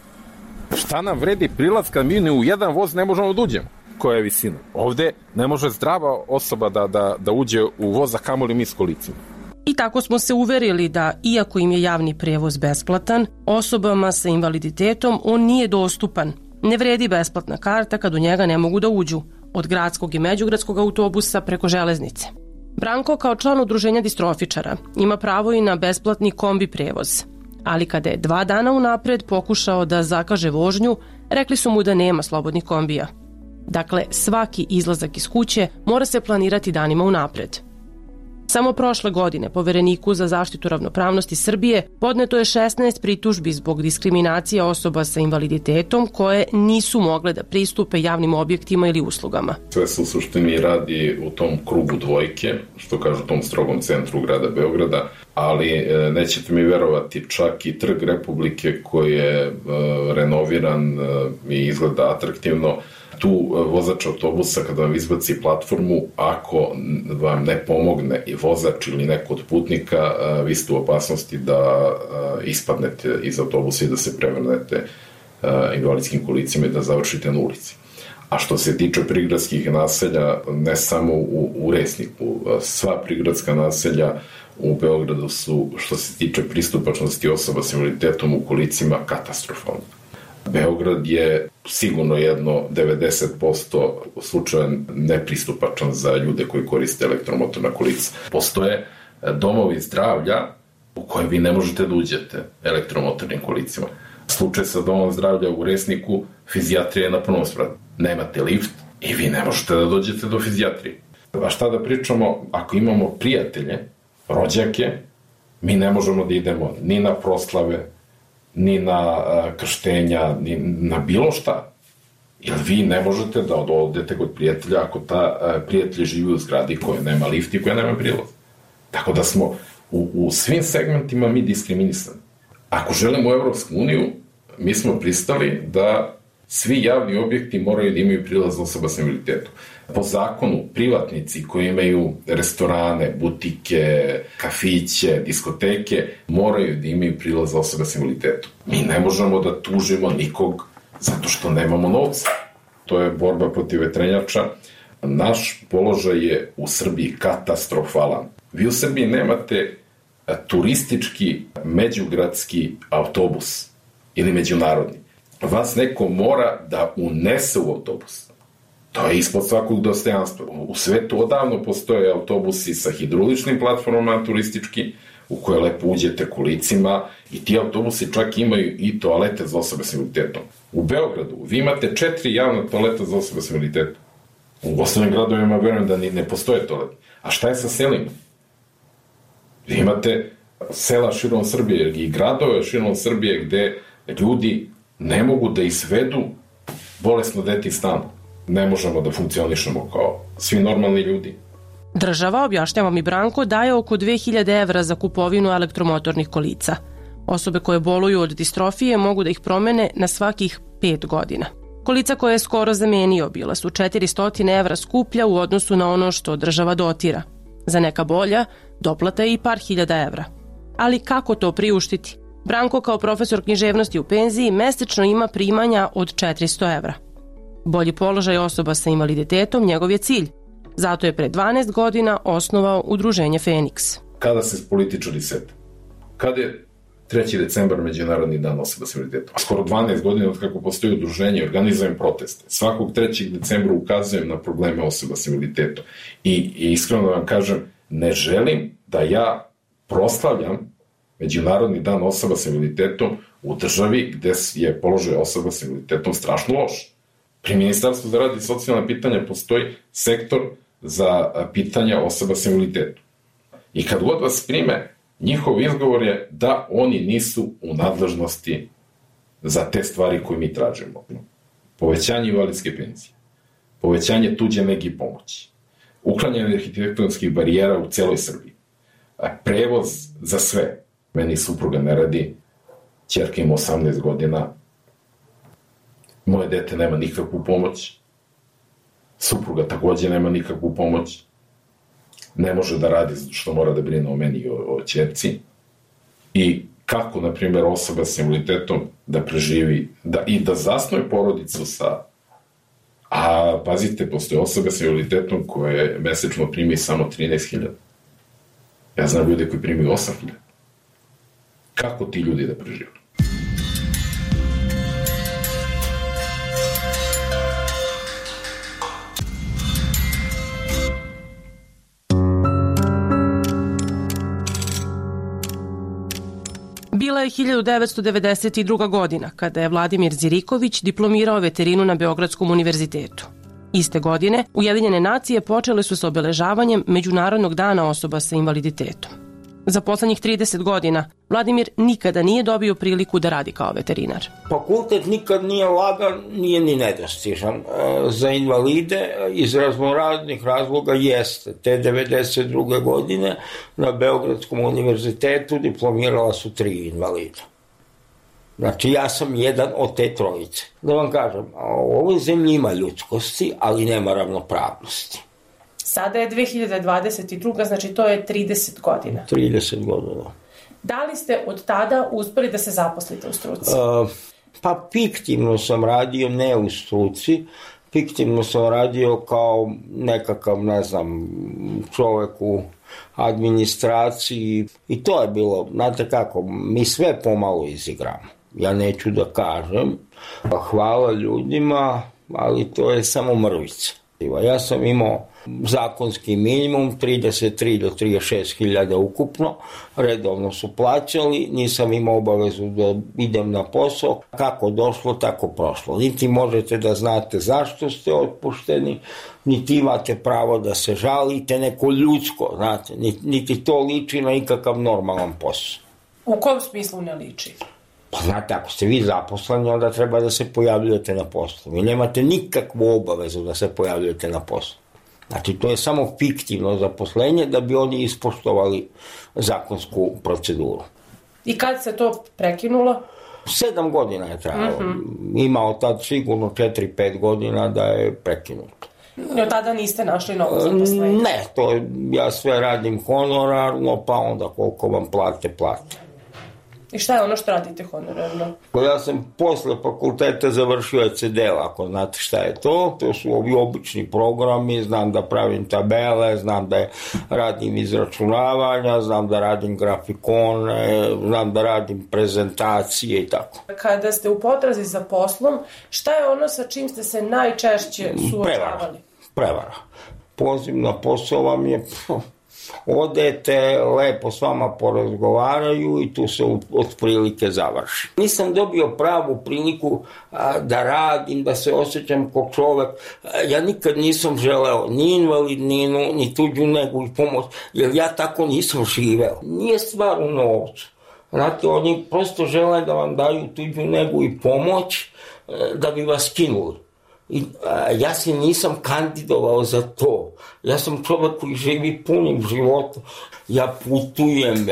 šta nam vredi prilaz kad mi ni u jedan voz ne možemo da uđemo? Koja je visina? Ovde ne može zdrava osoba da uđe u voz, a kamoli mi s kolicima. I tako smo se uverili da, iako im je javni prevoz besplatan, osobama sa invaliditetom on nije dostupan. Ne vredi besplatna karta kad u njega ne mogu da uđu, od gradskog i međugradskog autobusa preko železnice. Branko, kao član udruženja distrofičara, ima pravo i na besplatni kombi prevoz. Ali kada je 2 dana unapred pokušao da zakaže vožnju, rekli su mu da nema slobodnih kombija. Dakle, svaki izlazak iz kuće mora se planirati danima unapred. Samo prošle godine Povereniku za zaštitu ravnopravnosti Srbije podneto je 16 pritužbi zbog diskriminacije osoba sa invaliditetom koje nisu mogle da pristupe javnim objektima ili uslugama. Sve se u suštini radi u tom krugu dvojke, što kažu u tom strogom centru grada Beograda, ali nećete mi verovati, čak i Trg Republike koji je renoviran i izgleda atraktivno, tu vozač autobusa kada vam izbaci platformu, ako vam ne pomogne i vozač ili neko od putnika, vi ste u opasnosti da ispadnete iz autobusa i da se prevrnete invalidskim kolicima i da završite na ulici. A što se tiče prigradskih naselja, ne samo u Resniku, sva prigradska naselja u Beogradu su, što se tiče pristupačnosti osoba s invaliditetom u kolicima, katastrofalne. Beograd je sigurno jedno 90% slučaja nepristupačan za ljude koji koriste elektromotorna kolica. Postoje domovi zdravlja u kojem vi ne možete da uđete elektromotornim kolicima. Slučaj sa domom zdravlja u Resniku, fizijatrija je na prvom spratu. Nemate lift i vi ne možete da dođete do fizijatrije. A šta da pričamo, ako imamo prijatelje, rođake, mi ne možemo da idemo ni na proslave, ni na krštenja, ni na bilo šta. Jer vi ne možete da odete kod prijatelja ako ta prijatelj živi u zgradi koja nema lift i koja nema prilaz. Tako da smo u svim segmentima mi diskriminisani. Ako želimo u Evropsku uniju, mi smo pristali da svi javni objekti moraju da imaju prilaz osoba s invaliditetom. Po zakonu, privatnici koji imaju restorane, butike, kafiće, diskoteke, moraju da imaju prilaz osoba s invaliditetom. Mi ne možemo da tužimo nikog zato što nemamo novca. To je borba protiv vetrenjača. Naš položaj je u Srbiji katastrofalan. Vi u Srbiji nemate turistički međugradski autobus ili međunarodni. Vas neko mora da unese u autobus. To je ispod svakog dostojanstva. U svetu odavno postoje autobusi sa hidroličnim platformama turistički, u koje lepo uđete kolicima i ti autobusi čak imaju i toalete za osobe s invaliditetom. U Beogradu vi imate 4 javna toaleta za osobe s invaliditetom. U ostalim gradovima verujem da ne postoje toalete. A šta je sa selima? Vi imate sela širom Srbije i gradove širom Srbije gde ljudi ne mogu da izvedu bolesno dete iz stana. Ne možemo da funkcionišemo kao svi normalni ljudi. Država, objašnjava mi Branko, daje oko 2000 evra za kupovinu elektromotornih kolica. Osobe koje boluju od distrofije mogu da ih promene na svakih 5 godina. Kolica koje je skoro zamenio bila su 400 evra skuplja u odnosu na ono što država dotira. Za neka bolja, doplata je i par hiljada evra. Ali kako to priuštiti? Branko, kao profesor književnosti u penziji, mesečno ima primanja od 400 evra. Bolji položaj osoba sa invaliditetom njegov je cilj. Zato je pre 12 godina osnovao udruženje Feniks. Kada se političari sete? Kada je 3. decembar Međunarodni dan osoba s invaliditetom? Skoro 12 godina od kako postoji udruženje, organizujem proteste. Svakog 3. decembra ukazujem na probleme osoba s invaliditetom. I iskreno vam kažem, ne želim da ja proslavljam Međunarodni dan osoba s invaliditetom u državi gde je položaj osoba s invaliditetom strašno loš. Pri Ministarstvu za rad i socijalna pitanja postoji sektor za pitanja osoba s invaliditetom. I kad god vas prime, Njihov izgovor je da oni nisu u nadležnosti za te stvari koje mi tražimo. Povećanje invalidske penzije, povećanje tuđe nege i pomoći, uklanjanje arhitektonskih barijera u celoj Srbiji, prevoz za sve. Meni supruga ne radi, ćerka ima 18 godina, moje dete nema nikakvu pomoć, supruga takođe nema nikakvu pomoć, ne može da radi što mora da brine o meni i o ćerci. I kako, na primjer, osoba s invaliditetom da preživi i da zasnuje porodicu sa... A pazite, postoje osobe s invaliditetom koje mesečno primi samo 13.000. Ja znam ljude koji primaju 8.000. Kako ti ljudi da prežive? Bila je 1992. godina kada je Vladimir Ziriković diplomirao veterinu na Beogradskom univerzitetu. Iste godine Ujedinjene nacije počele su sa obeležavanjem Međunarodnog dana osoba sa invaliditetom. Za poslednjih 30 godina Vladimir nikada nije dobio priliku da radi kao veterinar. Fakultet nikad nije lagan, nije ni nedostižan. Za invalide iz raznoraznih razloga jeste. Te 92. godine na Beogradskom univerzitetu diplomirala su 3 invalida. Znači, ja sam jedan od te trojice. Da vam kažem, u ovoj zemlji ima ljudskosti, ali nema ravnopravnosti. Sada je 2022. znači to je 30 godina. 30 godina. Da li ste od tada uspeli da se zaposlite u struci? Pa fiktivno sam radio, ne u struci. Fiktivno sam radio kao nekakav, ne znam, čovek u administraciji. I to je bilo, znate kako, mi sve pomalo izigramo. Ja neću da kažem. Hvala ljudima, ali to je samo mrvica. Ja sam imao zakonski minimum 33 do 36 hiljada ukupno, redovno su plaćali, nisam imao obavezu da idem na posao, kako došlo, tako prošlo. Niti možete da znate zašto ste otpušteni, niti imate pravo da se žalite, neko ljudsko, znate, niti to liči na ikakav normalan posao. U kom smislu ne liči? Pa znate, ako ste vi zaposleni, onda treba da se pojavljujete na poslu. Vi nemate nikakvu obavezu da se pojavljujete na poslu. Znači, to je samo fiktivno zaposlenje da bi oni ispoštovali zakonsku proceduru. I kad se to prekinulo? 7 godina je trajalo. Imao tad sigurno 4-5 godina da je prekinuto. I od tada niste našli novo zaposlenje? Ne, ja sve radim honorarno, pa onda koliko vam plate. I šta je ono što radite honorarno? Ja sam posle fakulteta završio ECD, ako znate šta je to. To su ovi obični programi, znam da pravim tabele, znam da radim izračunavanja, znam da radim grafikone, znam da radim prezentacije i tako. Kada ste u potrazi za poslom, šta je ono sa čim ste se najčešće suočavali? Prevara. Poziv na posao vam je... Odete, lepo s vama porazgovaraju i tu se otprilike završi. Nisam dobio pravu priliku da radim, da se osjećam kao čovek. Ja nikad nisam želeo ni invalidninu, ni tuđu negu i pomoć, jer ja tako nisam živeo. Nije stvar u novcu. Znate, oni prosto žele da vam daju tuđu negu i pomoć da bi vas skinuli. Ja se nisam kandidovao za to. Ja sam čovjek koji živi punim životom. Ja putujem,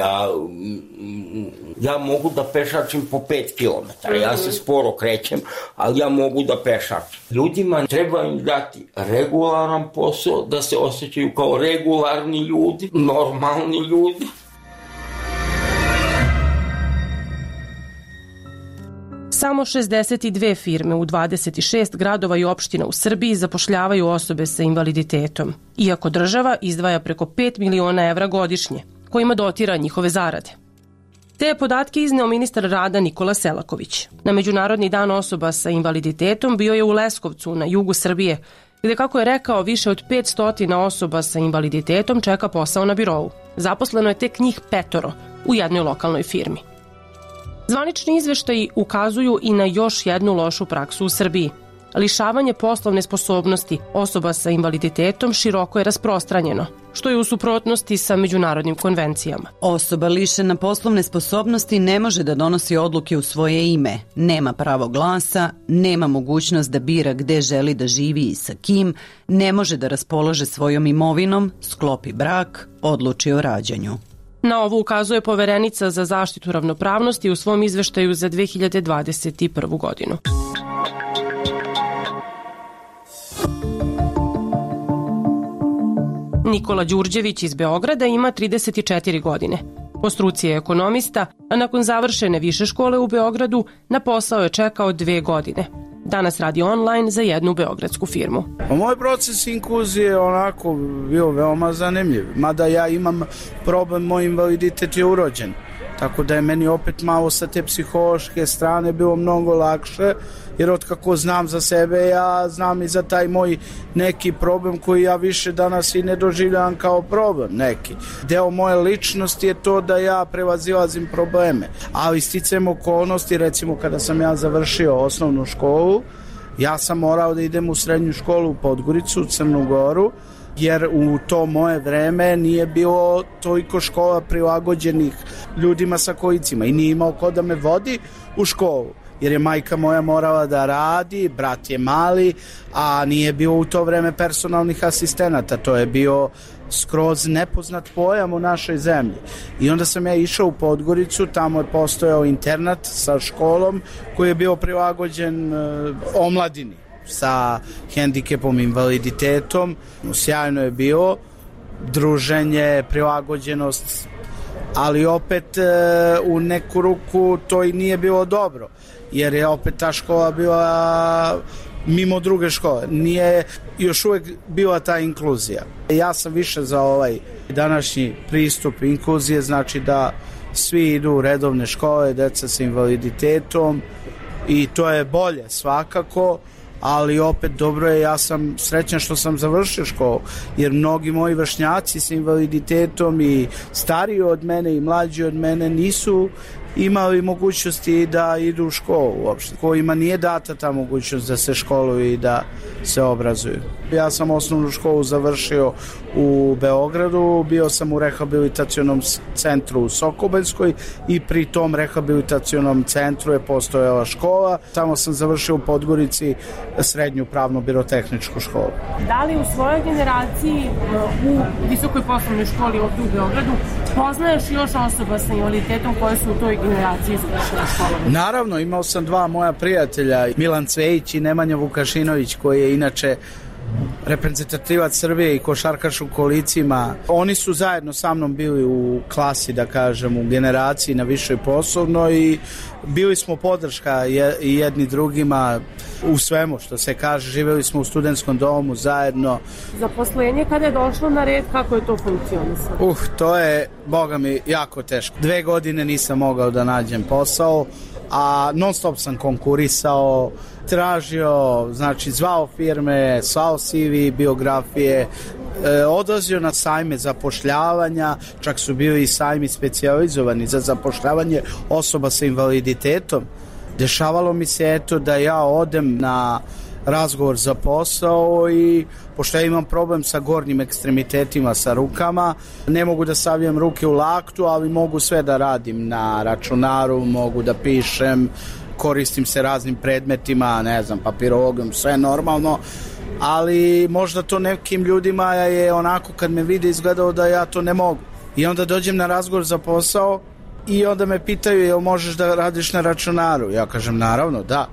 ja mogu da pešačim po 5 km. Ja se sporo krećem, ali ja mogu da pešačim. Ljudima treba im dati regularan posao, da se osjećaju kao regularni ljudi, normalni ljudi. Samo 62 firme u 26 gradova i opština u Srbiji zapošljavaju osobe sa invaliditetom, iako država izdvaja preko 5 miliona evra godišnje, kojima dotira njihove zarade. Te je podatke izneo ministar rada Nikola Selaković. Na Međunarodni dan osoba sa invaliditetom bio je u Leskovcu, na jugu Srbije, gde, kako je rekao, više od 500 osoba sa invaliditetom čeka posao na birou. Zaposleno je tek njih 5 u jednoj lokalnoj firmi. Zvanični izveštaji ukazuju i na još jednu lošu praksu u Srbiji. lišavanje poslovne sposobnosti osoba sa invaliditetom široko je rasprostranjeno, što je u suprotnosti sa međunarodnim konvencijama. Osoba lišena poslovne sposobnosti ne može da donosi odluke u svoje ime, nema pravo glasa, nema mogućnost da bira gde želi da živi i sa kim, ne može da raspolaže svojom imovinom, sklopi brak, odluči o rađanju. Na ovo ukazuje Poverenica za zaštitu ravnopravnosti u svom izveštaju za 2021. godinu. Nikola Đurđević iz Beograda ima 34 godine. Po struci je ekonomista, a nakon završene više škole u Beogradu na posao je čekao 2 godine. Danas radi online za jednu beogradsku firmu. Moj proces inkluzije je onako bio veoma zanimljiv, mada ja imam problem, moj invaliditet je urođen. Tako da je meni opet malo sa te psihološke strane bilo mnogo lakše, jer otkako znam za sebe, ja znam i za taj moj neki problem koji ja više danas i ne doživljavam kao problem neki. Deo moje ličnosti je to da ja prevazilazim probleme, ali sticajem okolnosti, recimo kada sam ja završio osnovnu školu, ja sam morao da idem u srednju školu u Podgoricu, u Crnu Goru, jer u to moje vreme nije bilo toliko škola prilagođenih ljudima sa kolicima i nije imao ko da me vodi u školu, jer je majka moja morala da radi, brat je mali, a nije bilo u to vreme personalnih asistenata, to je bio skroz nepoznat pojam u našoj zemlji. I onda sam ja išao u Podgoricu, tamo je postojao internat sa školom koji je bio prilagođen omladini sa hendikepom, invaliditetom. Sjajno je bilo, druženje, prilagođenost, ali opet u neku ruku to i nije bilo dobro, jer je opet ta škola bila mimo druge škole. Nije još uvek bila ta inkluzija. Ja sam više za ovaj današnji pristup inkluzije, znači da svi idu u redovne škole, deca sa invaliditetom, i to je bolje svakako, ali opet dobro je, ja sam srećan što sam završio školu, jer mnogi moji vršnjaci sa invaliditetom i stariji od mene i mlađi od mene nisu imali mogućnosti da idu u školu uopšte, kojima nije data ta mogućnost da se školuju i da se obrazuju. Ja sam osnovnu školu završio u Beogradu, bio sam u rehabilitacionom centru u Sokobanjskoj i pri tom rehabilitacionom centru je postojala škola. Tamo sam završio u Podgorici srednju pravno-birotehničku školu. Da li u svojoj generaciji u visokoj poslovnoj školi ovdje u Beogradu poznaješ još osoba sa invaliditetom koje su u toj generaciji završile školu? Naravno, imao sam 2 moja prijatelja, Milan Cvejić i Nemanja Vukašinović, koji je inače reprezentativac Srbije i košarkaš u kolicima. Oni su zajedno sa mnom bili u klasi, da kažem, u generaciji na višoj poslovnoj i bili smo podrška jedni drugima u svemu što se kaže. Živjeli smo u studentskom domu zajedno. Zaposlenje kada je došlo na red, kako je to funkcionisalo? To je, boga mi, jako teško. 2 godine nisam mogao da nađem posao, a non stop sam konkurisao, tražio, znači zvao firme, slao CV, biografije, odlazio na sajme zapošljavanja, čak su bili i sajmi specijalizovani za zapošljavanje osoba sa invaliditetom. Dešavalo mi se eto da ja odem na razgovor za posao i pošto ja imam problem sa gornjim ekstremitetima, sa rukama, ne mogu da stavljam ruke u laktu, ali mogu sve da radim na računaru, mogu da pišem, koristim se raznim predmetima, ne znam, papirologom, sve normalno, ali možda to nekim ljudima je onako kad me vide izgledalo da ja to ne mogu. I onda dođem na razgovor za posao i onda me pitaju jel možeš da radiš na računaru? Ja kažem naravno, da.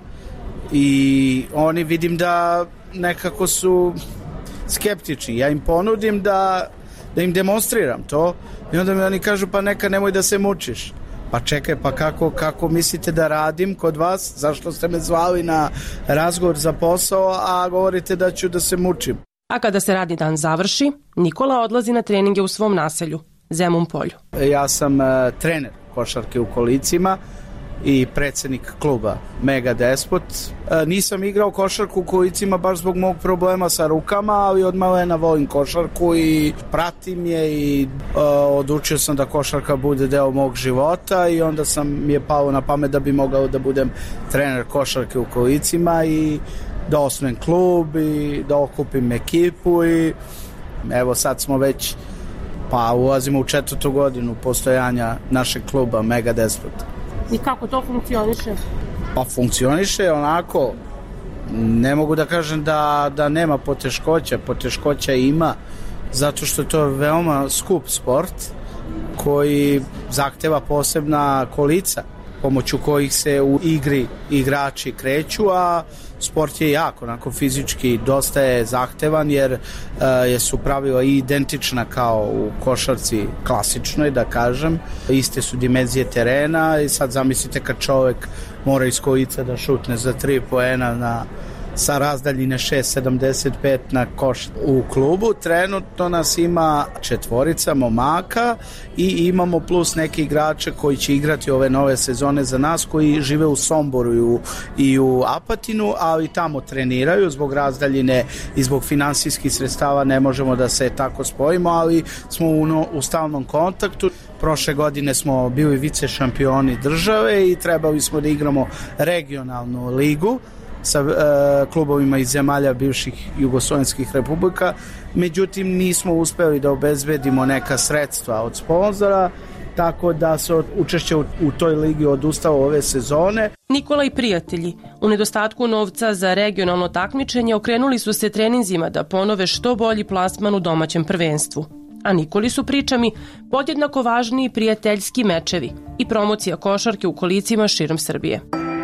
I oni vidim da nekako su skeptični. Ja im ponudim da im demonstriram to i onda mi oni kažu pa neka, nemoj da se mučiš. Pa čekaj, pa kako mislite da radim kod vas? Zašto ste me zvali na razgovor za posao, a govorite da ću da se mučim? A kada se radni dan završi, Nikola odlazi na treninge u svom naselju, Zemun Polju. Ja sam trener košarke u kolicima i predsjednik kluba Mega Despot. Nisam igrao košarku u kolicima baš zbog mog problema sa rukama, ali od malena volim košarku i pratim je i odlučio sam da košarka bude deo mog života i onda mi je palo na pamet da bi mogao da budem trener košarke u kolicima i da osnujem klub i da okupim ekipu i evo sad smo već ulazimo u 4. godinu postojanja našeg kluba Mega Despot. I kako to funkcioniše? Pa funkcioniše onako, ne mogu da kažem da nema poteškoća ima, zato što to je veoma skup sport koji zahteva posebna kolica pomoću kojih se u igri igrači kreću, a sport je jako onako fizički dosta je zahtevan jer su pravila i identična kao u košarci klasičnoj, da kažem, iste su dimenzije terena i sad zamislite kad čovek mora iz kolica da šutne za 3 poena sa razdaljine 6,75 na koš u klubu. Trenutno nas ima 4 momaka i imamo plus neke igrače koji će igrati ove nove sezone za nas, koji žive u Somboru i u Apatinu, ali tamo treniraju zbog razdaljine i zbog finansijskih sredstava ne možemo da se tako spojimo, ali smo u stalnom kontaktu. Prošle godine smo bili vice šampioni države i trebali smo da igramo regionalnu ligu sa klubovima iz zemalja bivših jugoslovenskih republika, međutim nismo uspeli da obezbedimo neka sredstva od sponzora, tako da se učešće u toj ligi odustalo ove sezone. Nikola i prijatelji, u nedostatku novca za regionalno takmičenje, okrenuli su se treninzima da ponove što bolji plasman u domaćem prvenstvu. A Nikoli su pričami podjednako važni i prijateljski mečevi i promocija košarke u kolicima širom Srbije.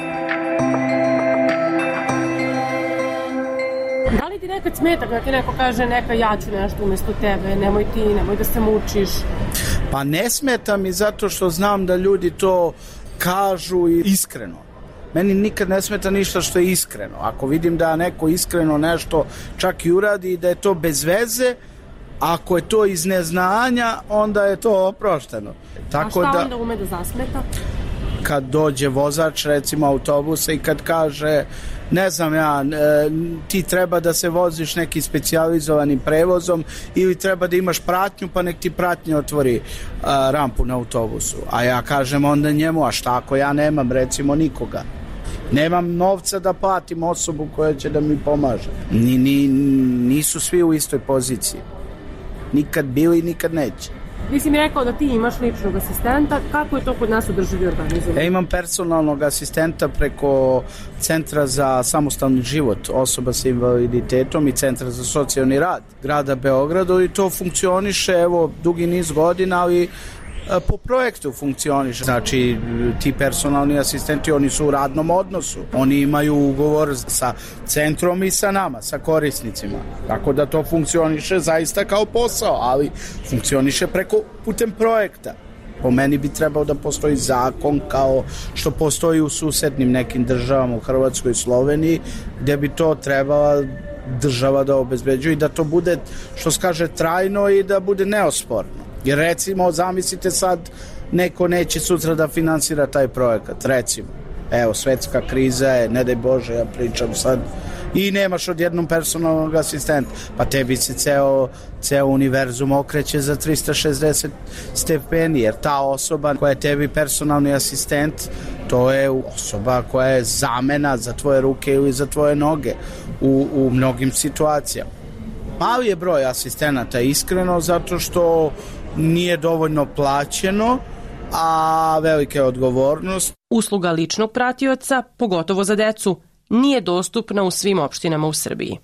Da li ti nekad smeta kada ti neko kaže neka ja ću nešto umjesto tebe, nemoj ti, nemoj da se mučiš? Pa ne smeta mi zato što znam da ljudi to kažu iskreno. Meni nikad ne smeta ništa što je iskreno. Ako vidim da neko iskreno nešto čak i uradi i da je to bez veze, ako je to iz neznanja, onda je to oprošteno. Tako a šta onda ume da zasmeta? Kad dođe vozač, recimo autobusa, i kad kaže, ne znam ja, ti treba da se voziš nekim specijalizovanim prevozom ili treba da imaš pratnju, pa nek ti pratnja otvori rampu na autobusu. A ja kažem onda njemu, a šta ako ja nemam recimo nikoga? Nemam novca da platim osobu koja će da mi pomaže. Nisu svi u istoj poziciji. Nikad bili, nikad neće. Ti si mi rekao da ti imaš ličnog asistenta, kako je to kod nas održivi organizam? Ja imam personalnog asistenta preko Centra za samostalni život osoba sa invaliditetom i Centra za socijalni rad grada Beogradu i to funkcioniše evo dugi niz godina, ali po projektu funkcioniše. Znači ti personalni asistenti oni su u radnom odnosu, oni imaju ugovor sa centrom i sa nama, sa korisnicima, tako da to funkcioniše zaista kao posao, ali funkcioniše putem projekta. Po meni bi trebao da postoji zakon kao što postoji u susednim nekim državama, u Hrvatskoj i Sloveniji, gde bi to trebala država da obezbeđuje i da to bude, što se kaže, trajno i da bude neosporno. Jer recimo, zamislite sad, neko neće sutra da finansira taj projekat, recimo. Evo, svetska kriza je, ne daj Bože, ja pričam sad, i nemaš odjednom personalnog asistenta, pa tebi se ceo univerzum okreće za 360 stepeni, jer ta osoba koja je tebi personalni asistent, to je osoba koja je zamena za tvoje ruke ili za tvoje noge u mnogim situacijama. Mali je broj asistenata, iskreno, zato što nije dovoljno plaćeno, a velika je odgovornost. Usluga ličnog pratioca, pogotovo za decu, nije dostupna u svim opštinama u Srbiji.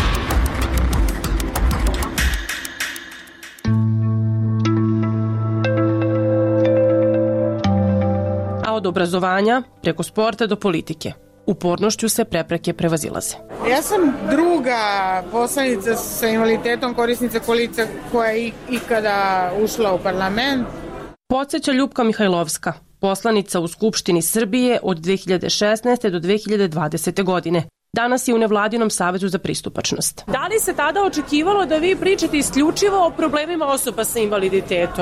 A od obrazovanja, preko sporta do politike, upornošću se prepreke prevazilaze. Ja sam druga poslanica sa invaliditetom, korisnica kolica koja je ikada ušla u parlament. Podseća Ljupka Mihajlovska, poslanica u Skupštini Srbije od 2016. do 2020. godine. Danas je u Nevladinom savetu za pristupačnost. Da li se tada očekivalo da vi pričate isključivo o problemima osoba sa invaliditetom?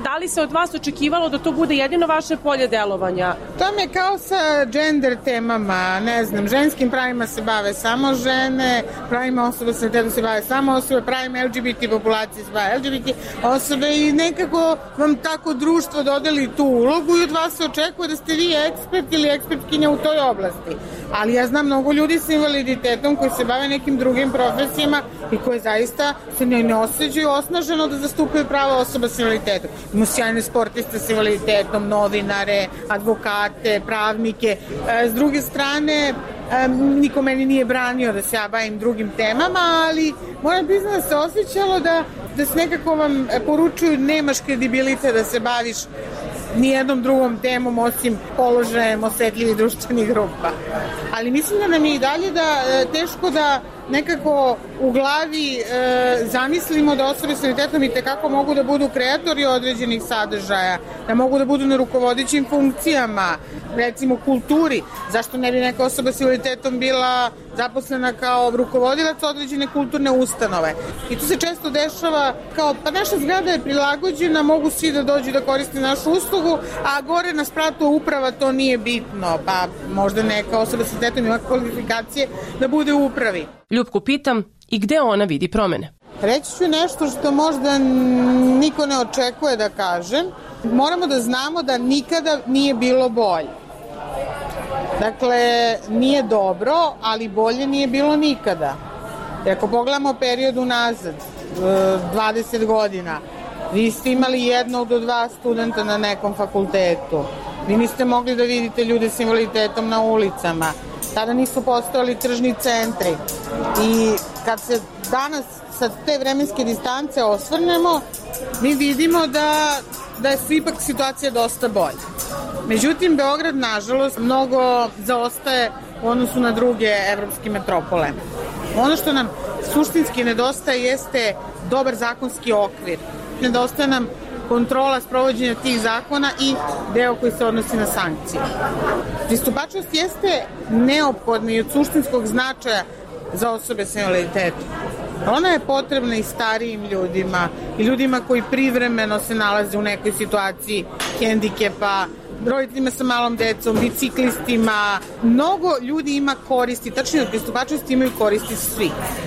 Da li se od vas očekivalo da to bude jedino vaše polje delovanja? To mi je kao sa gender temama, ne znam, ženskim pravima se bave samo žene, pravima osoba sa invaliditetom se bave samo osobe, pravima LGBT populacije se bave LGBT osobe i nekako vam tako društvo dodeli tu ulogu i od vas se očekuje da ste vi ekspert ili ekspertkinja u toj oblasti. Ali ja znam mnogo ljudi sa invaliditetom koji se bave nekim drugim profesijama i koji zaista se ne osjećaju osnaženo da zastupaju prava osoba sa invaliditetom. Imamo sjajne sportiste sa invaliditetom, novinare, advokate, pravnike. S druge strane, niko meni nije branio da se ja bavim drugim temama, ali moram priznati da se osjećalo da se nekako vam poručuju nemaš kredibilitet da se baviš nijednom drugom temom osim položajem osetljivih društvenih grupa. Ali mislim da nam je i dalje teško da nekako u glavi zamislimo da osobe s invaliditetom i tekako mogu da budu kreatori određenih sadržaja, da mogu da budu na rukovodećim funkcijama, recimo kulturi. Zašto ne bi neka osoba s invaliditetom bila zaposlena kao rukovodilac određene kulturne ustanove? I tu se često dešava kao, pa naša zgrada je prilagođena, mogu svi da dođu da koriste našu uslugu, a gore na spratu uprava to nije bitno, pa možda neka osoba s invaliditetom ima kvalifikacije da bude u upravi. Ljupku pitam i gde ona vidi promene? Reći ću nešto što možda niko ne očekuje da kažem. Moramo da znamo da nikada nije bilo bolje. Dakle, nije dobro, ali bolje nije bilo nikada. I ako pogledamo period unazad, 20 godina, vi ste imali 1 do 2 studenta na nekom fakultetu. Vi niste mogli da vidite ljude s invaliditetom na ulicama. Tada nisu postojali tržni centri. I kad se danas sa te vremenske distance osvrnemo, mi vidimo da je ipak situacija dosta bolja. Međutim, Beograd, nažalost, mnogo zaostaje u odnosu na druge evropske metropole. Ono što nam suštinski nedostaje jeste dobar zakonski okvir. Nedostaje nam kontrola sprovođenja tih zakona i deo koji se odnosi na sankcije. Pristupačnost jeste neophodna i od suštinskog značaja za osobe sa invaliditetom. Ona je potrebna i starijim ljudima i ljudima koji privremeno se nalaze u nekoj situaciji hendikepa, roditeljima sa malom decom, biciklistima. Mnogo ljudi ima koristi, tačnije od pristupačnosti imaju koristi svi.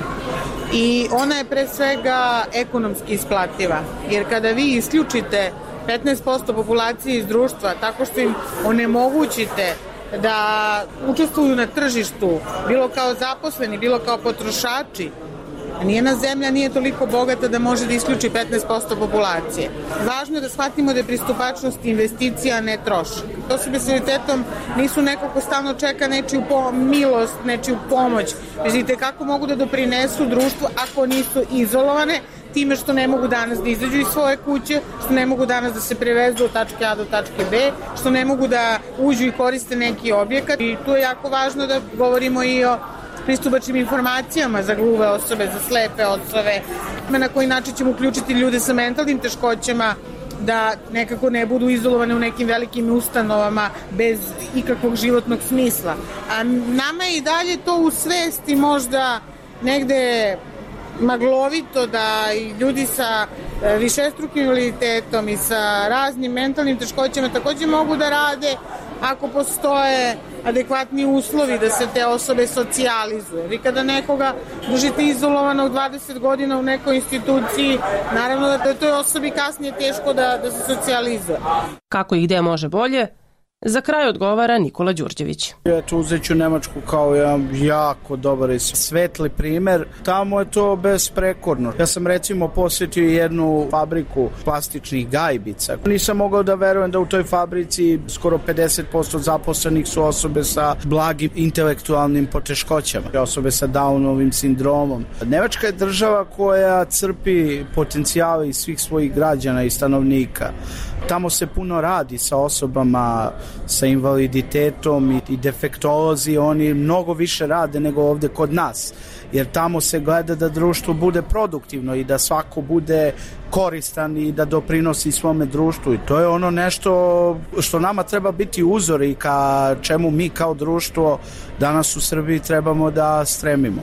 I ona je pre svega ekonomski isplativa, jer kada vi isključite 15% populacije iz društva tako što im onemogućite da učestvuju na tržištu, bilo kao zaposleni, bilo kao potrošači, nijedna zemlja nije toliko bogata da može da isključi 15% populacije. Važno je da shvatimo da je pristupačnost investicija, a ne trošak. Osobe s invaliditetom nisu neko ko stalno čeka nečiju milost, nečiju pomoć. Vidite kako mogu da doprinesu društvu ako nisu izolovane, time što ne mogu danas da izađu iz svoje kuće, što ne mogu danas da se prevezu od tačke A do tačke B, što ne mogu da uđu i koriste neki objekat. I tu je jako važno da govorimo i o pristupačnim informacijama za gluve osobe, za slepe osobe, na koji način ćemo uključiti ljude sa mentalnim teškoćama da nekako ne budu izolovane u nekim velikim ustanovama bez ikakvog životnog smisla. A nama je i dalje to u svesti možda negde maglovito da i ljudi sa višestrukim invaliditetom i sa raznim mentalnim teškoćama takođe mogu da rade ako postoje adekvatni uslovi da se te osobe socijalizuju. Vi kada nekoga držite izolovanog 20 godina u nekoj instituciji, naravno da je toj osobi kasnije teško da se socijalizuje. Kako i gde može bolje? Za kraj odgovara Nikola Đurđević. Ja uzet ću Nemačku kao jedan jako dobar i svetli primer. Tamo je to besprekorno. Ja sam recimo posjetio jednu fabriku plastičnih gajbica. Nisam mogao da verujem da u toj fabrici skoro 50% zaposlenih su osobe sa blagim intelektualnim poteškoćama, osobe sa Downovim sindromom. Nemačka je država koja crpi potencijale iz svih svojih građana i stanovnika. Tamo se puno radi sa osobama sa invaliditetom i defektolozi, oni mnogo više rade nego ovde kod nas, jer tamo se gleda da društvo bude produktivno i da svako bude koristan i da doprinosi svome društvu i to je ono nešto što nama treba biti uzor i ka čemu mi kao društvo danas u Srbiji trebamo da stremimo.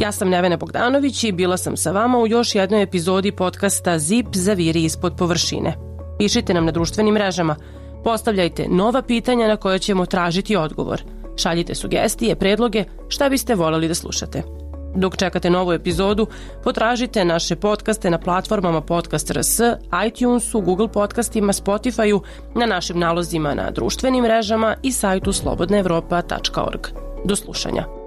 Ja sam Nevena Bogdanović i bila sam sa vama u još jednoj epizodi podcasta ZIP zaviri ispod površine. Pišite nam na društvenim mrežama, postavljajte nova pitanja na koje ćemo tražiti odgovor. Šaljite sugestije, predloge, šta biste voljeli da slušate. Dok čekate novu epizodu, potražite naše podcaste na platformama Podcast.rs, iTunesu, Google podcastima, Spotifyu, na našim nalozima na društvenim mrežama i sajtu slobodnaevropa.org. Do slušanja.